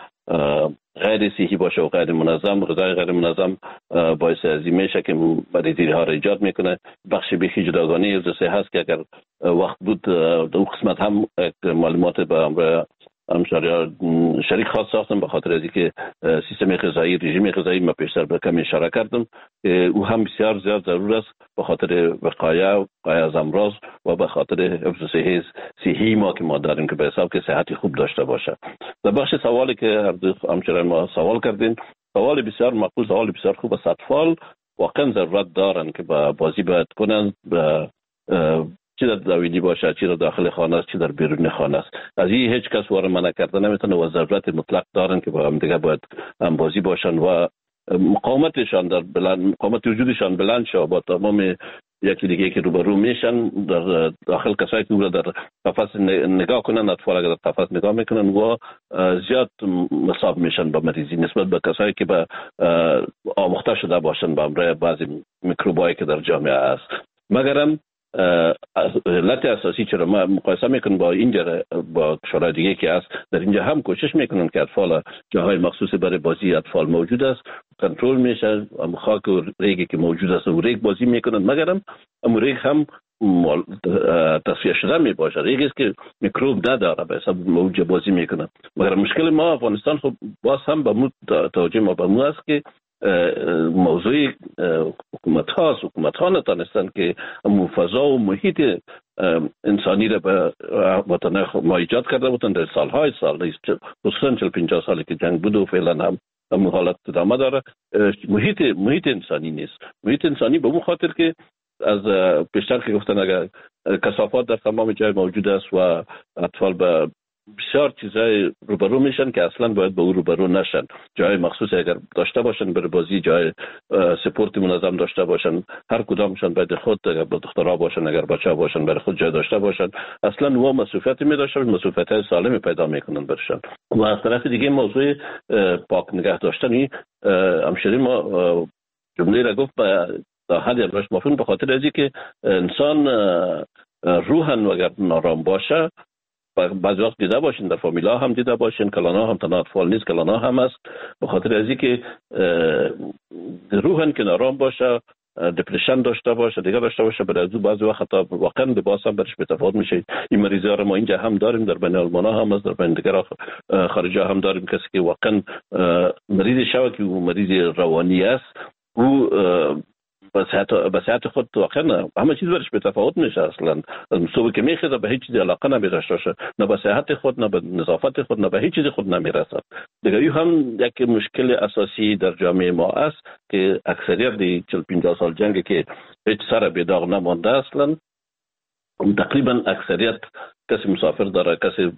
غیر صحی باشه و غیر منظم. غذای غیر منظم باعث ازی میشه که مریضی ها را ایجاد میکنه. بخش بیخی جداگانه از صحت هست که اگر وقت بود دو قسمت هم معلومات به امر همشهری شریک خاص ساختم به خاطر از اینکه سیستم غذایی، رژیم غذایی ما پیشتر به کمی اشاره کردم که او هم بسیار زیاد ضرور است به خاطر وقایع وقایع از امراض و به خاطر حفظ صحی صحی ما که ما داریم که به حساب که صحتی خوب داشته باشه. در بخش سوالی که هر دو همشهری ما سوال کردین، سوال بسیار مقبول، سوال بسیار خوب است. اطفال واقعا ضرورت دارن که با بازی باید کنن، به چی در داویدی باشه، چی در داخل خانه است، چی در بیرون خانه است. از این هیچ کس وارد منع کرده نمیتونه و ضرورت مطلق دارن که با هم دیگه باید هم بازی باشن و مقاومتشان در بلند مقاومت وجودشان بلند شه با تمام یکی دیگه که روبرو میشن در داخل. کسایی که او در قفس نگاه کنن، اطفال اگر در قفس نگاه میکنن و زیاد مصاب میشن به مریضی نسبت به کسایی که به آموخته شده باشن به امر بعضی میکروبایی که در جامعه است. مگرم علت اساسی چرا ما مقایسه میکنیم با اینجا با کشورهای دیگه که است، در اینجا هم کوشش میکنن که اطفال جاهای مخصوص برای بازی اطفال موجود است، کنترل میشه، هم خاک و ریگی که موجود است و ریگ بازی میکنن. مگرم هم ریگ هم تصفیه شده می باشه، ریگی است که میکروب نداره به حساب موجود بازی میکنن. مگر مشکل ما افغانستان خب باز هم به مو توجه ما به مو است که موضوع حکومت هاست. حکومت ها نتانستن که فضا و محیط انسانی را به وطن ما ایجاد کرده بودن در سالهای سال، خصوصا چهل پنجاه سالی که جنگ بود و فعلا هم هم حالت ادامه داره. محیط محیط انسانی نیست. محیط انسانی به اون خاطر که از پیشتر که گفتن اگر کثافات در تمام جای موجود است و اطفال به بسیار چیزای روبرو میشن که اصلا باید به او روبرو نشن. جای مخصوص اگر داشته باشن برای بازی، جای سپورت منظم داشته باشن، هر کدامشان باید خود اگر با دخترها باشن اگر بچه باشن برای خود جای داشته باشن، اصلا و مسئولیت می داشتن، مسئولیت سالمی پیدا میکنن برشان. و از طرف دیگه موضوع پاک نگه داشتنی همشهری ما جمله را گفت تا حدی ازش مفهوم به خاطر ازی که انسان روحن و اگر نارام باشه، بعضی وقت دیده باشین در فامیلا هم دیده باشین، کلانا هم تنها اطفال نیست، کلانا هم است، به خاطر ازی که روحن که نارام باشه، دپرشن داشته باشه، دیگه داشته باشه، برای از بعضی وقت حتی واقعا لباس هم برش بتفاوت میشه. این مریضی ها رو ما اینجا هم داریم، در بین آلمانا هم است، در بین دیگر خارجا هم داریم. کسی که واقعا مریض شوه که او مریض روانی است، او به صحت خود واقعا همه چیز برش به تفاوت میشه. اصلا صبح که میخواد به هیچ چیزی علاقه نمیداشته باشه، نه به صحت خود، نه به نظافت خود، نه به هیچ چیز خود نمیرسد. دیگه هم یک مشکل اساسی در جامعه ما است که اکثریت دی چهل پنجاه سال جنگی که هیچ سر به داغ نمانده، اصلا تقریبا اکثریت کسی مسافر داره، کسی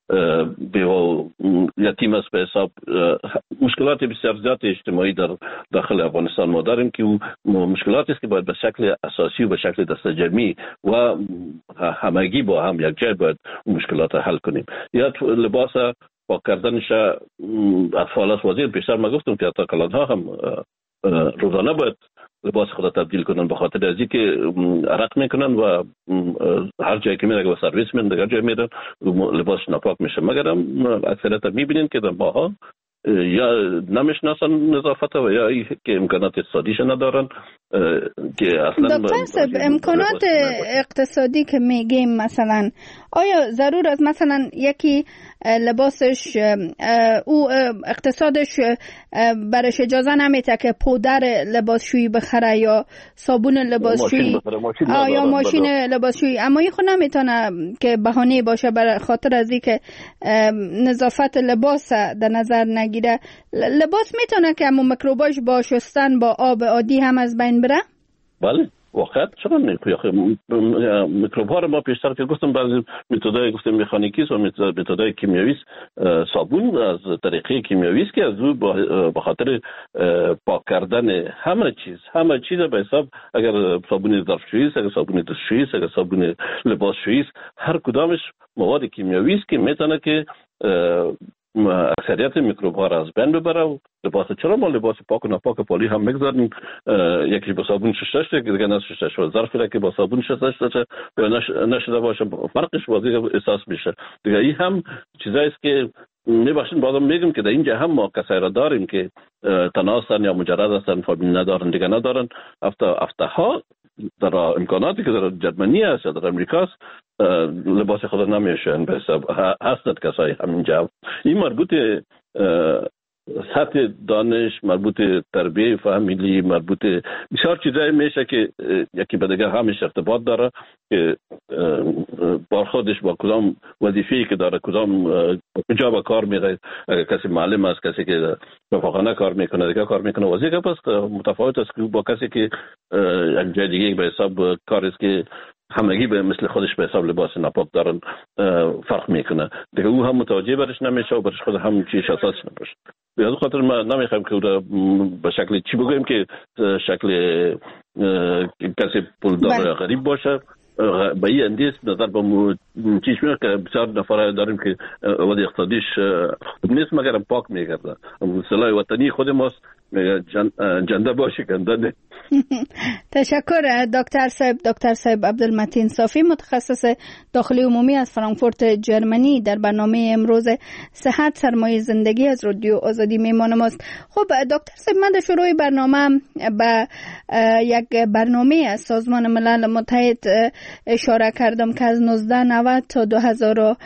بیوه یتیم است به حساب. مشکلات بسیار زیاد اجتماعی در داخل افغانستان ما داریم که مشکلاتی است که باید به شکل اساسی و به شکل دسته جمعی و همگی با هم یک جای باید مشکلات حل کنیم. یا لباس پاک کردنش اطفال است. وزیر پیشتر ما گفتم که حتی کلانها هم روزانه باید لباس خود تبدیل کنن، به خاطر ازی که عرق میکنن و هر جایی که میره به سرویس میرن، دیگر جایی میرن لباس ناپاک میشه. مگر هم اکثریت میبینین که در ماها یا نمیشناسن نظافت و یا ای که امکانات اقتصادیش ندارن که اصلا. دکتر صاحب، امکانات اقتصادی که میگیم مثلا آیا ضرور است مثلا یکی لباسش او اقتصادش برش اجازه نمیده که پودر لباسشویی بخره یا صابون لباسشویی یا ماشین لباسشویی، اما این خود نمیتونه که بهانه باشه برای خاطر از اینکه نظافت لباس در نظر نگیره. لباس میتونه که همون میکروباش با شستن با آب عادی هم از بین بره؟ بله واقعا چرا نه؟ میکروب ها رو ما پیشتر که گفتم بعضی متدای گفتم مکانیکی و متدای کیمیایی، صابون از طریقه کیمیایی است که از او به خاطر پاک کردن همه چیز همه چیز به حساب، اگر صابون ظرفشویی است، اگر صابون دستشویی است، اگر صابون لباسشویی است، هر کدامش مواد کیمیایی است که میتونه که اکثریت میکروب ها را از بین ببره. و لباس چرا ما لباس پاک و ناپاک پالی هم میگذاریم، یکی با صابون شسته شده دیگه نشسته شده، ظرفی را که با صابون شسته شده نشده باشه فرقش واضح احساس میشه دیگه. این هم چیزایی است که میبخشین بازم میگم که در اینجا هم ما کسایی را داریم که تنها هستن یا مجرد هستن، فامیل ندارن، دیگه ندارن، هفته هفته ها در امکاناتی که در جرمنی است یا در امریکا است لباس خود نمیشن به حساب هستند کسای همینجا. این مربوط سطح دانش، مربوط تربیه فامیلی، مربوط بسیار چیزایی میشه که یکی به دیگر همش ارتباط داره که برخوردش با کدام وظیفه‌ای که داره، کدام کجا به کار میره. اگر کسی معلم است، کسی که شفاخانه کار میکنه، دیگه کار میکنه، وظیفه پس متفاوت است که با کسی که یک جای دیگه به حساب کار است که همگی به مثل خودش به حساب لباس ناپاک دارن فرق میکنه دیگه. او هم متوجه برش نمیشه و برش خود هم چیش اساس نمیشه. به از خاطر ما نمیخوایم که به شکل چی بگویم که شکل کسی پولدار غریب باشه. به این اندیس نظر به چیش میاد که بسیار نفره داریم که وضع اقتصادیش خوب نیست مگر پاک میگرده. سلاح وطنی خود ماست جنده باشه کنده نه. تشکر دکتر صاحب. دکتر صاحب عبدالمتین صافی، متخصص داخلی عمومی از فرانکفورت جرمنی، در برنامه امروز صحت سرمایه زندگی از رادیو آزادی میهمان ماست. خب دکتر صاحب، من در شروع برنامه به یک برنامه از سازمان ملل متحد اشاره کردم که از نوزده نود تا دو هزار و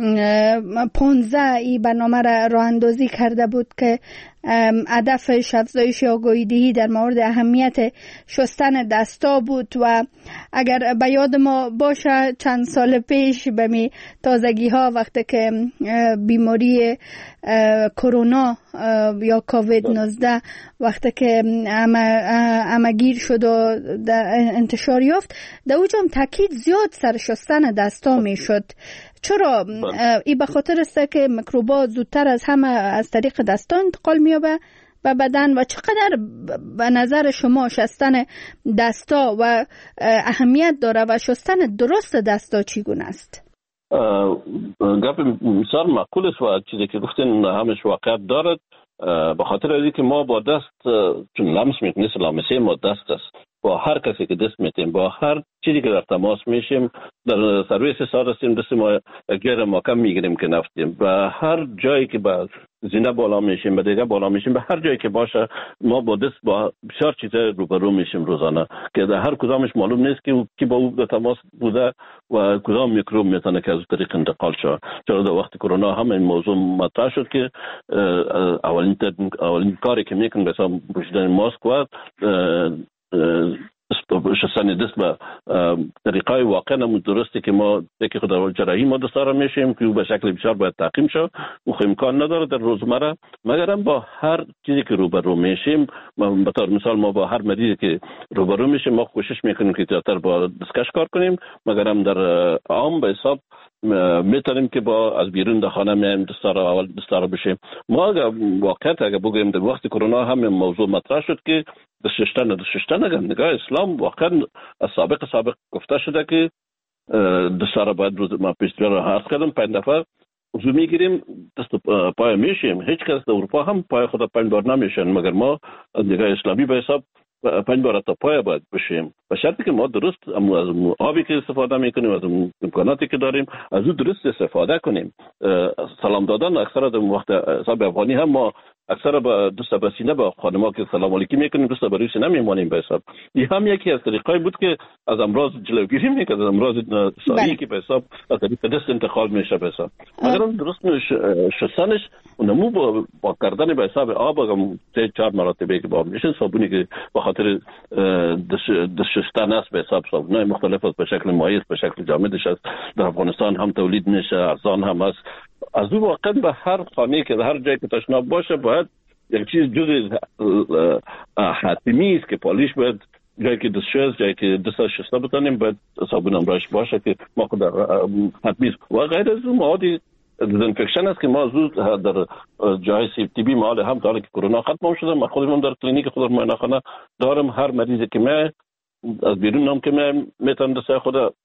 پانزده این برنامه را راه اندازی کرده بود که هدفش افزایش آگاهی دهی در مورد اهمیت شستن دستا بود. و اگر به یاد ما باشه چند سال پیش به می تازگی ها وقتی که بیماری کرونا یا کووید نوزده وقتی که همگیر شد و انتشار یافت، در اوجا هم تاکید زیاد سر شستن دستا می شد. چرا؟ این به خاطر است که میکروبات زودتر از همه از طریق دستا انتقال می‌یابه به بدن. و چقدر به نظر شما شستن دستا و اهمیت داره و شستن درست دستا چگونه است؟ گپ بسیار معقول است و چیزی که گفتین همش واقعیت دارد. به خاطر اینکه ما با دست چون لمس میکنیم، لامسه ما دست است. با هر کسی که دست میتیم، با هر چیزی که در تماس میشیم، در سرویس سار هستیم دست ما غیر محکم میگیریم که نفتیم. و هر جایی که با زینه بالا میشیم، به دیگه بالا میشیم، به هر جایی که باشه ما با دست با بسیار چیزا روبرو میشیم روزانه که در هر کدامش معلوم نیست که کی با او در تماس بوده و کدام میکروب میتونه که از طریق انتقال شه. چرا در وقت کرونا هم این موضوع مطرح شد که اولین اولین کاری که میکنن مثلا پوشیدن ماسک و شستن دست به طریقای واقعا هم درسته که ما یکی خود در جراحی ما دستاره میشیم که به شکل بسیار باید تعقیم شد و امکان نداره در روزمره. مگر هم با هر چیزی که روبرو میشیم، به طور مثال ما با هر مریضی که روبرو میشیم ما کوشش میکنیم که زیادتر با دستکش کار کنیم. مگر هم در عام به حساب میتونیم که با از بیرون در خانه میایم دستاره اول دستاره بشیم. ما اگر واقعیت اگر بگویم در وقت کرونا هم موضوع مطرح شد که دست شستن دست شستن اگر نگاه اسلام واقعا از سابق سابق گفته شده که دستاره باید روز ما پیشتر را عرض کردم پنج دفعه وضو میگیریم دست پای میشیم. هیچ کس در اروپا هم پای خود پنج بار نمیشن، مگر ما از نگاه اسلامی به حساب پنج بار تا پای باید بشیم. به شرطی که ما درست از آبی که استفاده میکنیم، از امکاناتی که داریم از او درست استفاده کنیم. سلام دادن اکثر در وقت حساب افغانی هم ما اکثر با دست به سینه با خانم‌ها که سلام علیکم میکنیم دست به روی سینه میمانیم به حساب. این هم یکی از طریقای بود که از امراض جلوگیری میکنه، از امراض ساری که به حساب از طریق دست انتقال میشه به حساب. اگر اون درست شستنش اونمو با, با کردن به حساب آب هم سه چهار مرتبه که با آب میشه، صابونی که به خاطر دست شستن است به حساب صابونای مختلف است، به شکل مایع است، به شکل جامدش است، در افغانستان هم تولید میشه، ارزان هم است. از اون واقعا به هر خانه که هر جایی که تشناب باشه باید یک چیز جز حتمی است که پالیش باید جایی که دست شست، جایی که دست شسته بتانیم باید صابون امراش باشه که ما خود حتمی است. و غیر از اون موادی دزینفکشن است که ما زود در جای سیفتیبی مال هم تا که کرونا ختم شده ما خودمون در کلینیک خود معاینه خانه دارم. هر مریضی که ما از بیرون هم که ما میتونم دست خود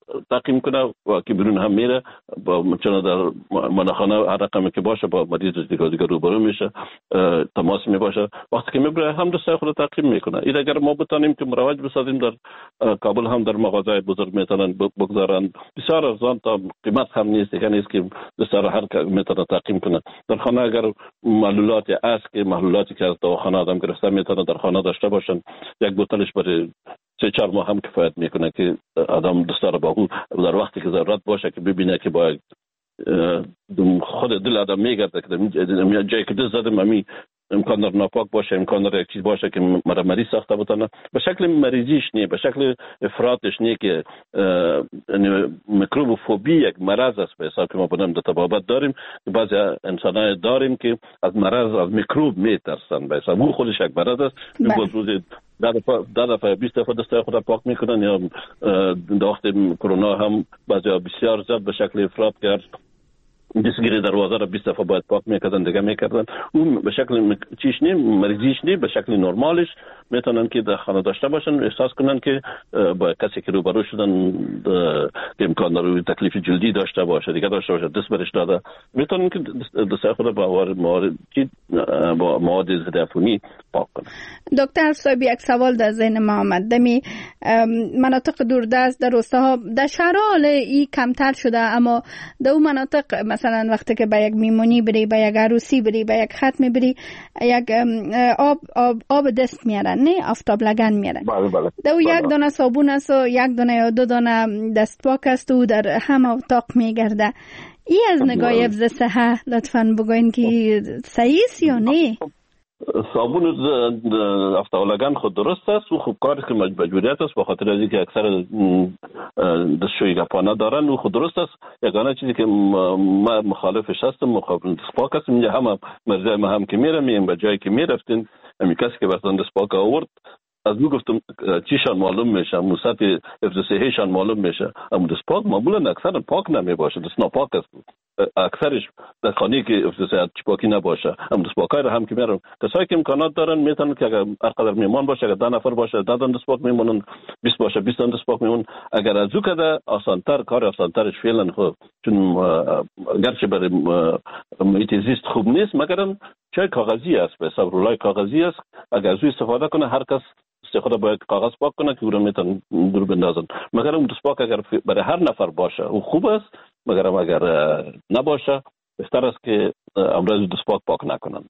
تعقیم کنه و که بیرون هم میره با چون در مناخانه هر رقمی که باشه با مریض دیگه دیگه روبرو میشه، تماس می باشه. وقتی که میبره هم دستای خود تعقیم میکنه. این اگر ما بتانیم که مروج بسازیم در کابل هم در مغازه بزرگ میتونن بگذارن، بسیار ارزان تا قیمت هم نیست، که نیست که دستار هر که میتونه تعقیم کنه. در خانه اگر معلولاتی است که معلولاتی که از دواخانه آدم گرفته میتونه در خانه داشته باشن، یک بوتلش برای سه چهار ماه هم کفایت میکنه که آدم دستار با او در وقتی که ضرورت باشه که ببینه که باید خود دل آدم میگرده که در جایی که دست زدم امی امکان در ناپاک باشه، امکان در یک چیز باشه که مرا مریض ساخته بتانه، به شکل مریضیش نه، به شکل افراطش نه که میکروبوفوبی یک مرض است. به حساب که ما بنام در طبابت داریم که بعضی انسان‌ها داریم که از مرض از میکروب میترسن، به حساب او خودش یک مرض است. روزی ده دفعه ده دفعه بیست دفعه دستای خود پاک میکنن، یا در وقت کرونا هم بعضی بسیار زیاد به شکل افراط کرد دستگیری دروازه را بیست دفعه باید پاک میکردن، دیگه میکردن. اون به شکل چیش نیم مریضیش نیم، به شکل نرمالش میتونن که در خانه داشته باشن، احساس کنن که با کسی که روبرو شدن که امکان داره تکلیف جلدی داشته باشه، دیگه داشته باشه، دست برش داده، میتونن که دستای خود با مواد با مواد ضد عفونی پاک کنن. دکتر صاحب، یک سوال در ذهن ما آمد. دمی مناطق دوردست در روستاها در شهرها ای کمتر شده، اما در اون مناطق مثلا وقتی که به یک میمونی بری، به یک عروسی بری، به یک ختم بری، یک آب آب, آب دست میارن، نه آفتاب لگن میارن. بله بله. دو یک دانه صابون است و یک دانه یا دو دانه دست پاک است و در همه اتاق میگرده. ای از نگاه حفظ صحت لطفاً بگوین که صحیح است یا نه؟ صابون افتاولگن خود درست است و خوب کاری که مجبوریت است، به خاطر از اینکه اکثر دستشویی گپانه دارن و خود درست است. یگانه چیزی که ما مخالفش هستم مخالف دستپاک هستم. اینجا هم مرزای ما هم که میرم میگم به جایی که میرفتین امی کسی که براتون دستپاک آورد از دو گفتم چیشان معلوم میشه، موسط حفظ صحیشان معلوم میشه، اما دستپاک معمولا اکثر پاک نمی باشه، دست ناپاک است. اکثرش در خانه که حفظ صحت پاکی نباشه، اما دستپاکای را هم که میارن کسایی که امکانات دارن میتونن که اگر هر قدر میمان باشه، اگر ده نفر باشه ده دان دستپاک میمونن، بیست باشه بیست دان دستپاک میمونن. اگر از او کده آسانتر کار آسانترش فعلا خود، چون گرچه برای محیط زیست خوب نیست، مگرم چای کاغذی است، به حساب رولای کاغذی است. اگر از او استفاده کنه هر کس استفاده باید کاغذ پاک کنه که او را میتونن دور بندازن. مگر اون دستپاک اگر برای هر نفر باشه او خوب است، مگر اگر نباشه بهتر است که امروز دستپاک پاک نکنن.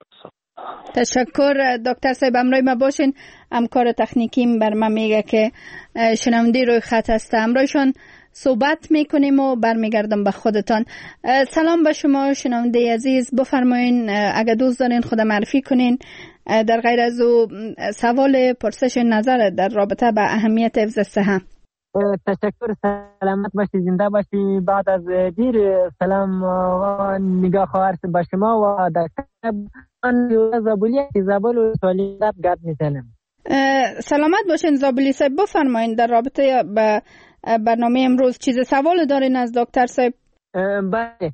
تشکر دکتر صاحب، امروز ما باشین. همکار تکنیکیم بر ما میگه که شنونده روی خط هست، امروزشون صحبت میکنیم و برمیگردم به خودتان. سلام به شما شنونده عزیز، بفرمایین اگر دوست دارین خود معرفی کنین، در غیر از او سوال پرسش نظر در رابطه با اهمیت حفظ صحت. تشکر، سلامت باشی، زنده باشی. بعد از دیر سلام و نگاه خواهر به شما و دکتر من زابولی زابل و سوالیت گرد میزنم. سلامت باشین زابولی صاحب، بفرمایین در رابطه با برنامه امروز چیز سوال دارین از دکتر صاحب؟ بله،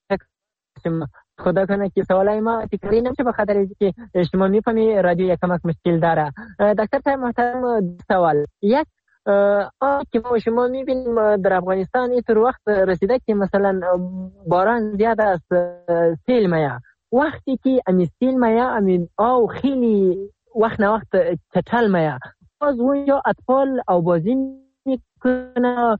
خدا کنه که سوالای ما تکراری نمیشه به خاطر اینکه شما میفهمی رادیو یک کمک مشکل داره. دکتر صاحب محترم، سوال یک آه که ما شما میبینیم در افغانستان اینطور وقت رسیده که مثلا باران زیاد است، سیل میاد، وقتی که امی سیل میاد امی آو خیلی وقت نه وقت چتل میاد، باز اونجا اطفال او بازی میکنه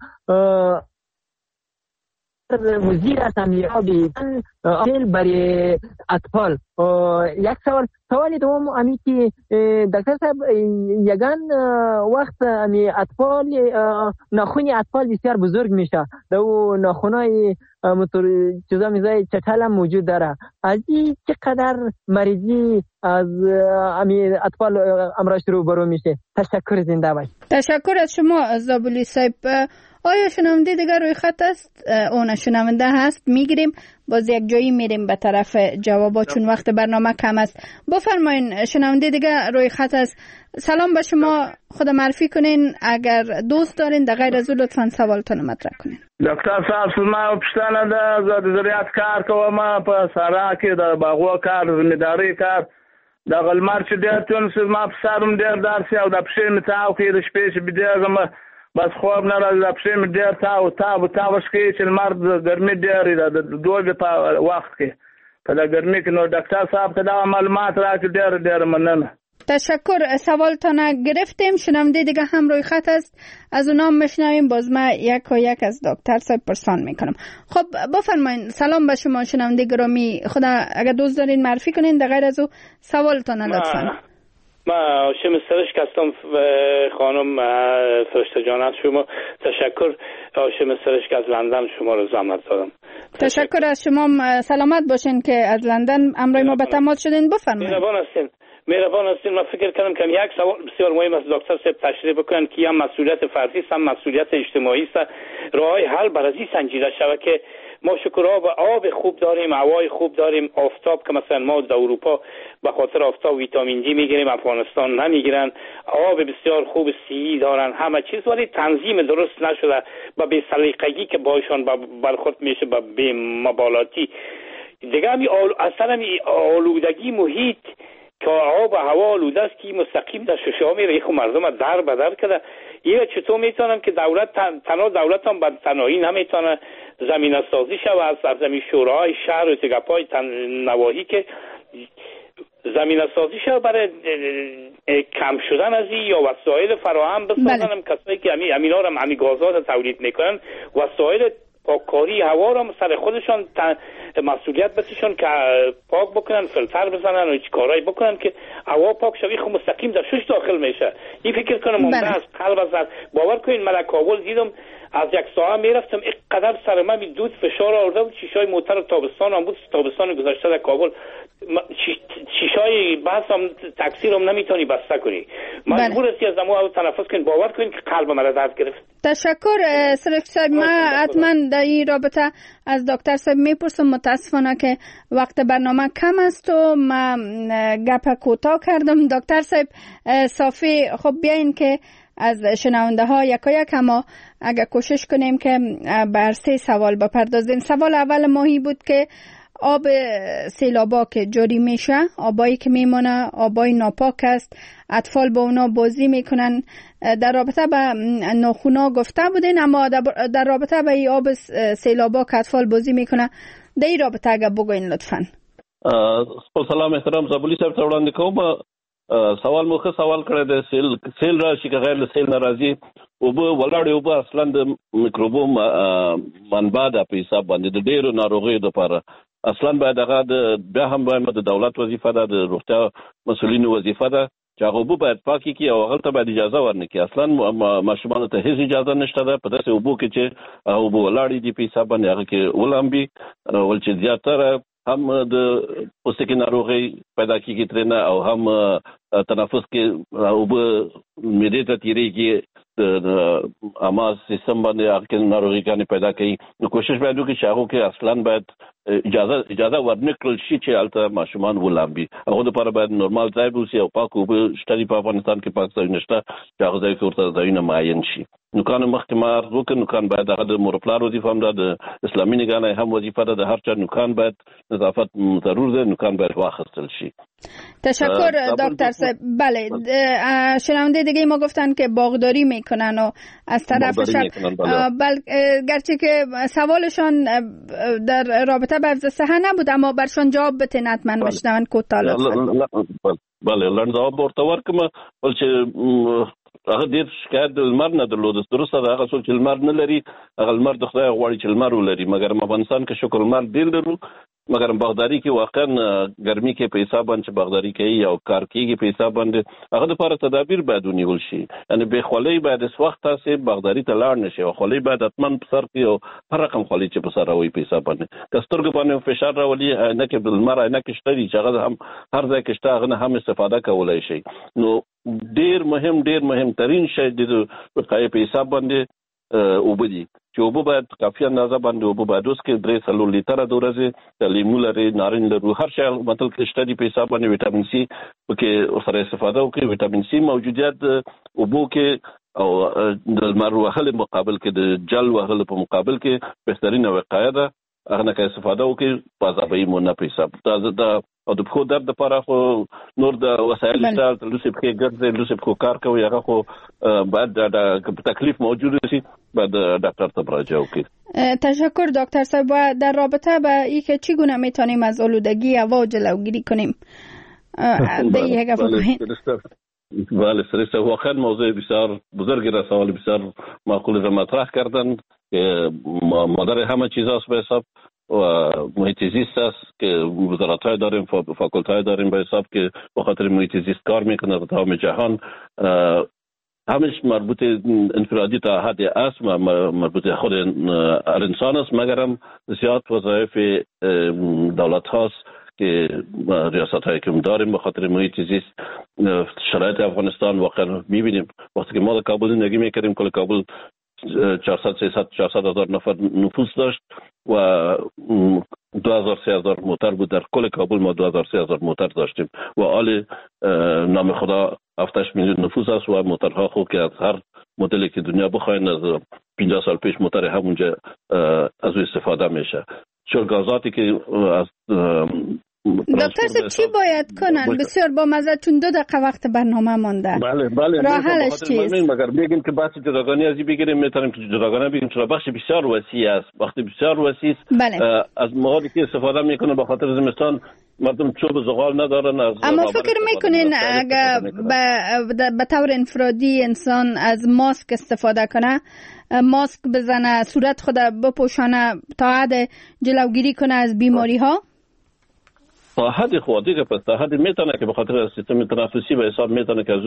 وزیر است امی آبی سیل برای اطفال. یک سوال سوالی دوم امی که دکتر صاحب یگان وقت امی اطفال ناخونی اطفال بسیار بزرگ میشه، دو ناخونای مطور چیزا میزای چتل هم موجود داره، از این چقدر مریضی از امی اطفال امراض رو برو میشه؟ تشکر، زنده باش. تشکر از شما زابولی صاحب. آیا شنونده دیگر روی خط است؟ اون شنونده هست، میگیریم باز یک جایی میریم به طرف جوابا چون وقت برنامه کم است. بفرمایین شنونده دیگر روی خط است. سلام به شما، خود معرفی کنین اگر دوست دارین، در غیر از او لطفا سوالتون مطرح کنین. دکتر صاحب ما پښتنه ده زه د زراعت کار کوم په سارا کې د باغو کار زمینداری کار د غلمر چې ډېر تون سز ما په سارم ډېر دارسي او د پښې متاو کې د شپې چې بده بس خوب نه راځي، پښې مې ډېر تاو تاو تاوش کوي چې لمر د ګرمۍ ډېرې ده د دوبي په وخت کې په دا ګرمۍ کې. نو ډاکټر صاحب که دا معلومات راکړي ډېر ډېر مننه. تشکر. سوالتان گرفتیم. شنونده دیگه هم روی خط است، از اونام میشنویم. باز من یک و یک از دکتر صاحب پرسان میکنم. خب بفرمایید. سلام به شما شنونده گرامی. خدا اگر دوست دارین معرفی کنین در غیر از او سوالتان لطفا. ما هاشم سرشک هستم خانم فرشته جان. از شما تشکر. هاشم سرشک از لندن شما رو زحمت دادم. تشکر از شما. سلامت باشین که از لندن امروز ما به تماس شدین. بفرمایید. مهربان هستین. مهربان هستین. من فکر کردم که یک سوال بسیار مهم است دکتر صاحب تشریح بکنن که هم مسئولیت فردی است هم مسئولیت اجتماعی است. راههای حل برای این سنجیده شود که ما شکر آب آب خوب داریم، هوای خوب داریم، آفتاب که مثلا ما در اروپا به خاطر آفتاب ویتامین دی میگیریم، افغانستان نمیگیرن، آب بسیار خوب سی دارن، همه چیز، ولی تنظیم درست نشده و به سلیقگی که باشون برخورد میشه به بی مبالاتی دیگه. همی آل... اصلا همی آلودگی محیط که آب و هوا آلوده است که مستقیم در شش ها میره، خب مردم در به در کرده. یه چطور میتونن که دولت تن... تنها دولت هم به تنهایی نمیتونه زمینه سازی شود از سرزمین شوراهای شهر و تگپای تن... نواحی که زمینه سازی شود برای کم شدن از این، یا وسایل فراهم بسازن. هم کسایی که همین همینا رو همین گازات تولید میکنن، وسایل پاککاری هوا رو سر خودشان مسئولیت بسیشون که پاک بکنن، فیلتر بزنن و کارایی بکنن که هوا پاک شوی. خب مستقیم در شش داخل میشه. این فکر کنم ممکن است قلب از باور کنین. من کابل دیدم از یک ساعت میرفتم اینقدر سر من دود فشار آورده بود. شیشای موتر تابستان هم بود، تابستان گذشته در کابل شیشای بس هم تاکسی هم نمیتونی بسته کنی، مجبور هستی از دمو تنفس کنی. باور کنین که قلب من درد گرفت. تشکر سرک صاحب. من حتما در این رابطه از دکتر صاحب میپرسم. متاسفانه که وقت برنامه کم است و من گپ کوتاه کردم. دکتر صاحب صافی، خب بیاین که از شنونده ها یکا یک ما اگر کوشش کنیم که بر سه سوال بپردازیم. سوال اول ماهی بود که آب سیلابا که جاری میشه، آبایی که میمونه آبای ناپاک است، اطفال با اونا بازی میکنن. در رابطه با ناخونا گفته بودین، اما در رابطه با ای آب سیلابا که اطفال بازی میکنه در این رابطه اگر بگوین لطفا. سلام احترام زابلی صاحب ته وړاندې کوم. سوال مخه سوال کړی د سیل سیل راشي که غیر سیل ناراضي اوبه ولاړې اوبه اصلا د میکروبوم منبع ده په حساب باندې د ډېرو ناروغیو دپاره. اصلا باید هغه د بیا هم باید د دولت وظیفه ده، د روغتیا مسؤلینو وظیفه ده چې هغه اوبه باید پاکې کړي او هغه ته باید اجازه ورنکړي. اصلا ماشومانو ته هیڅ اجازه نشته ده په داسې اوبو کې چې هغه اوبه ولاړې دي په حساب باندې هغه کې ولامبي، ول چې زیاتره هم د پوستکي ناروغي پیدا کیږي ترنه او هم تنفس کې اوبه معدې ته تیریږي، د اما سیستم باندې هغه کې ناروغي ګانې پیدا کوي. نو کوشش باید وکړي چې هغه کې اصلا باید اجازه اجازه ورنکړل شي چې هلته ماشومان ولامبي. هغه لپاره باید نورمال ځای ووسي او پاک اوبه شته په افغانستان کې پاک ځای نشته چې هغه ځای کې ورته ځایونه معین شي. نوکان مخکې ما عرض وکړ نوکان باید هغه د مور پلار وظیفه هم ده، د اسلامي نګهبانۍ هم وظیفه ده، د هر چا نوکان باید نظافت ضرور ده، نوکان باید واخیستل شی. تشکر دکتر صاحب. بله شنونده دیگه ما گفتن که باغداری میکنن و از طرفشان بل گرچه که سوالشان در رابطه با حفظ صحه نبود اما برشان جواب بتین حتما بشنون کوتاه لطفا. بله لنډ جواب ورته ورکم. ول چې هغه ډېر شکایت د لمر نه درلود. درسته ده هغه څوک چې لمر نه لري هغه لمر د خدای غواړي چې لمر ولري، مګر افغانستان کې شکر لمر ډېر لرو، مګر باغداري کې واقعا ګرمي کې په حساب باندې چې باغداري کوي او کار کوي په حساب باندې هغه لپاره تدابیر باید ونیول شي. یعنی به خولۍ باید اس وخت تاسې باغداري ته لاړ نشي او خولۍ باید حتما په سر کې او هر رقم خولۍ چې په سر راوي په حساب باندې که سترګو باندې فشار راولي نه کې لمر نه کې شته دي چې هغه هم هر ځای کې شته هغه نه هم استفاده کولای شي. نو ډیر مهم ډیر مهم ترين شی د وقایې په حساب باندې اوبه دي چې اوبه باید کافي اندازه باندې اوبه باید اوس کې درې څلور لیټره د ورځې لیمو لري، نارنج لرو، هر شی مطلب کې شته دي په حساب باندې. ویټامین سي پکې سره استفاده وکړي. ویټامین سي موجودیت اوبو کې او د لمر وهلو مقابل کې د جل وهلو په مقابل کې بهترینه وقایه ده. هغه نه کې استفاده وکړي په ځابې مونږ په حساب. دا او د خو درد لپاره خو نور د وسایل شته لوسې په ګرځي لوسې په کار کوي هغه خو بعد د تکلیف موجود شي بعد دکتر ته مراجعه وکړي. تشکر دکتر صاحب. و در رابطه با اینکه چگونه میتونیم از آلودگی هوا جلوگیری کنیم در یک بله سرسته واقعا موضوع بسیار بزرگی را سوال بسیار معقول را مطرح کردن که مادر همه چیز است به حساب و محیط زیست است که وزارت های داریم فاکولت های داریم به حساب که به خاطر محیط زیست کار میکنه در تمام جهان همش مربوط انفرادی تا حد است مربوط خود انسان است مگرم زیاد وظایف دولت هاست که ریاست هایی که داریم به خاطر محیط زیست. شرایط افغانستان واقعا میبینیم وقتی که ما در کابل زندگی میکردیم کل کابل چهارصد سیصد چهارصد هزار نفر نفوس داشت و دو هزار سه هزار موتر بود. در کل کابل ما دو هزار سه هزار موتر داشتیم و حال نام خدا هفت میلیون نفوس است و موترها خوب که از هر مدلی که دنیا بخواین از پنجاه سال پیش موتر همونجا از او استفاده میشه. شرگازاتی که از دکتر صاحب چی باید کنن؟ بسیار با مزه چون دو دقیقه وقت برنامه مانده. بله بله راه حلش چیست؟ مگر بگیم که بحث جداگانه ازی بگیریم میتونیم که جداگانه بگیم چرا بخش بسیار وسیع است. وقتی بسیار وسیع است بله. از موادی که استفاده میکنه به خاطر زمستان مردم چوب زغال ندارن. از اما فکر میکنین اگر به طور انفرادی انسان از ماسک استفاده کنه ماسک بزنه صورت خود بپوشانه تا حد جلوگیری کنه از بیماری ها؟ تا حد خودی که پس تا حد میتونه که به خاطر سیستم تنفسی به حساب میتونه که از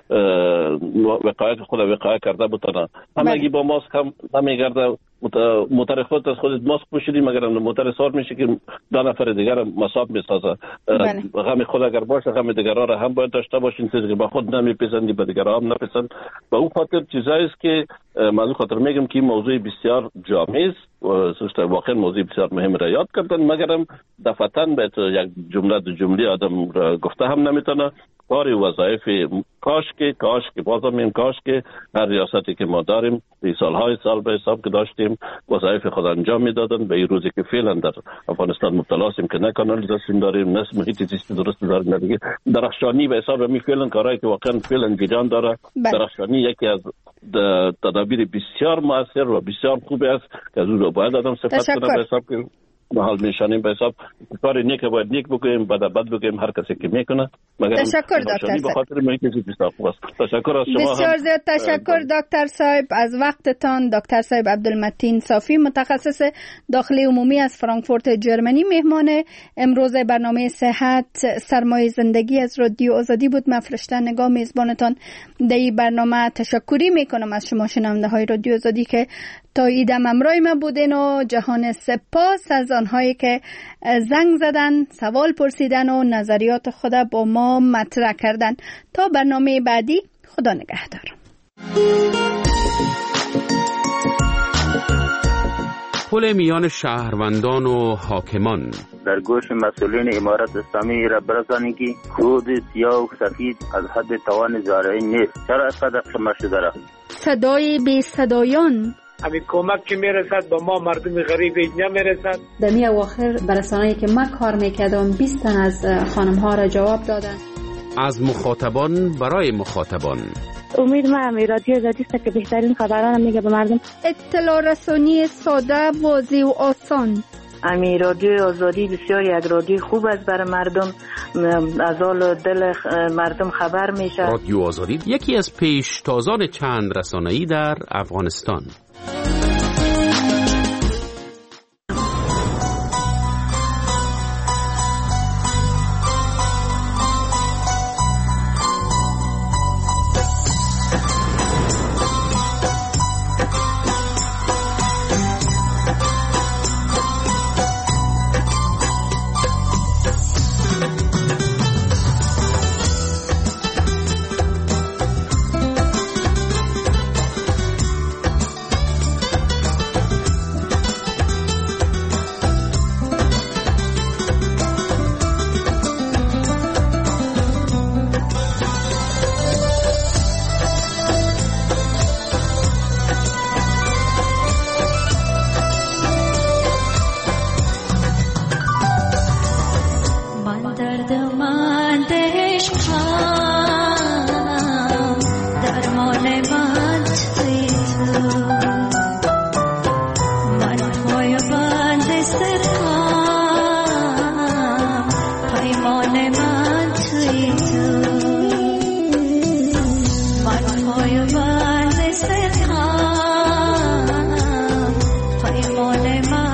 وقایع خود وقایع کرده بتونه. همگی با ماسک هم نمیگرده. موتر خود از خودت ماسک پوشیدی مگر موتر سوار میشه که دو نفر دیگر مصاب میسازه. غم خود اگر باشه غم دیگران را هم باید داشته باشین چیزی که با خود نمیپسندی به دیگران هم نپسند. به اون خاطر چیزایی است که من خاطر میگم که موضوع بسیار جامع است و سوشت واقعا موضوع بسیار مهم را یاد کردن مگرم دفعتاً به یک جمله دو جمله آدم را گفته هم نمیتونه. کاری وظایف کاش که کاش که بازم این کاش که هر ریاستی که ما داریم به سالهای سال به حساب که داشتیم وظایف خود انجام میدادن. به این روزی که فعلا در افغانستان مبتلا هستیم که نه کانالیزاسیون داریم نه محیط زیست درست داریم نه دیگه درخشانی به حساب می فعلا کارهایی که واقعا فعلا جریان داره. درخشانی یکی از تدابیر بسیار موثر و بسیار خوب است که از اون باید آدم صفت کنه به حساب که محل میشانیم به حساب کار نیک باید نیک بکنیم بد بد بکنیم هر کسی که میکنه. تشکر دکتر صاحب. تشکر از شما. بسیار زیاد تشکر دکتر صاحب از وقتتان. دکتر صاحب عبدالمتین صافی متخصص داخلی عمومی از فرانکفورت جرمنی مهمان امروز برنامه صحت سرمایه زندگی از رادیو آزادی بود. من فرشته نگاه میزبانتان در این برنامه تشکری میکنم از شما شنونده های رادیو آزادی که تا ایدم امرای ما بودین و جهان سپاس از آنهایی که زنگ زدن سوال پرسیدن و نظریات خود با ما مطرح کردن. تا برنامه بعدی خدا نگهدار. پل میان شهروندان و حاکمان در گوش مسئولین امارت اسلامی را برسانید که خود سیاه و سفید از حد توان زارعی نیست. چرا اینقدر شما شده؟ صدای بی صدایان همین کمک که میرسد با ما مردم غریب اینجا میرسد. در می اواخر برسانه‌ای که من کار میکردم بیست تن از خانم ها را جواب دادن. از مخاطبان برای مخاطبان امید ما هم رادیو آزادی است که بهترین خبران میگه به مردم. اطلاع رسانی ساده واضح و آسان. امی رادیو آزادی بسیار یک رادیو خوب است برای مردم. از حال دل مردم خبر میشه. رادیو آزادی یکی از پیشتازان چند رسانه‌ای در افغانستان. ستم پیمان من توی تو من پای بند ستم پیمان من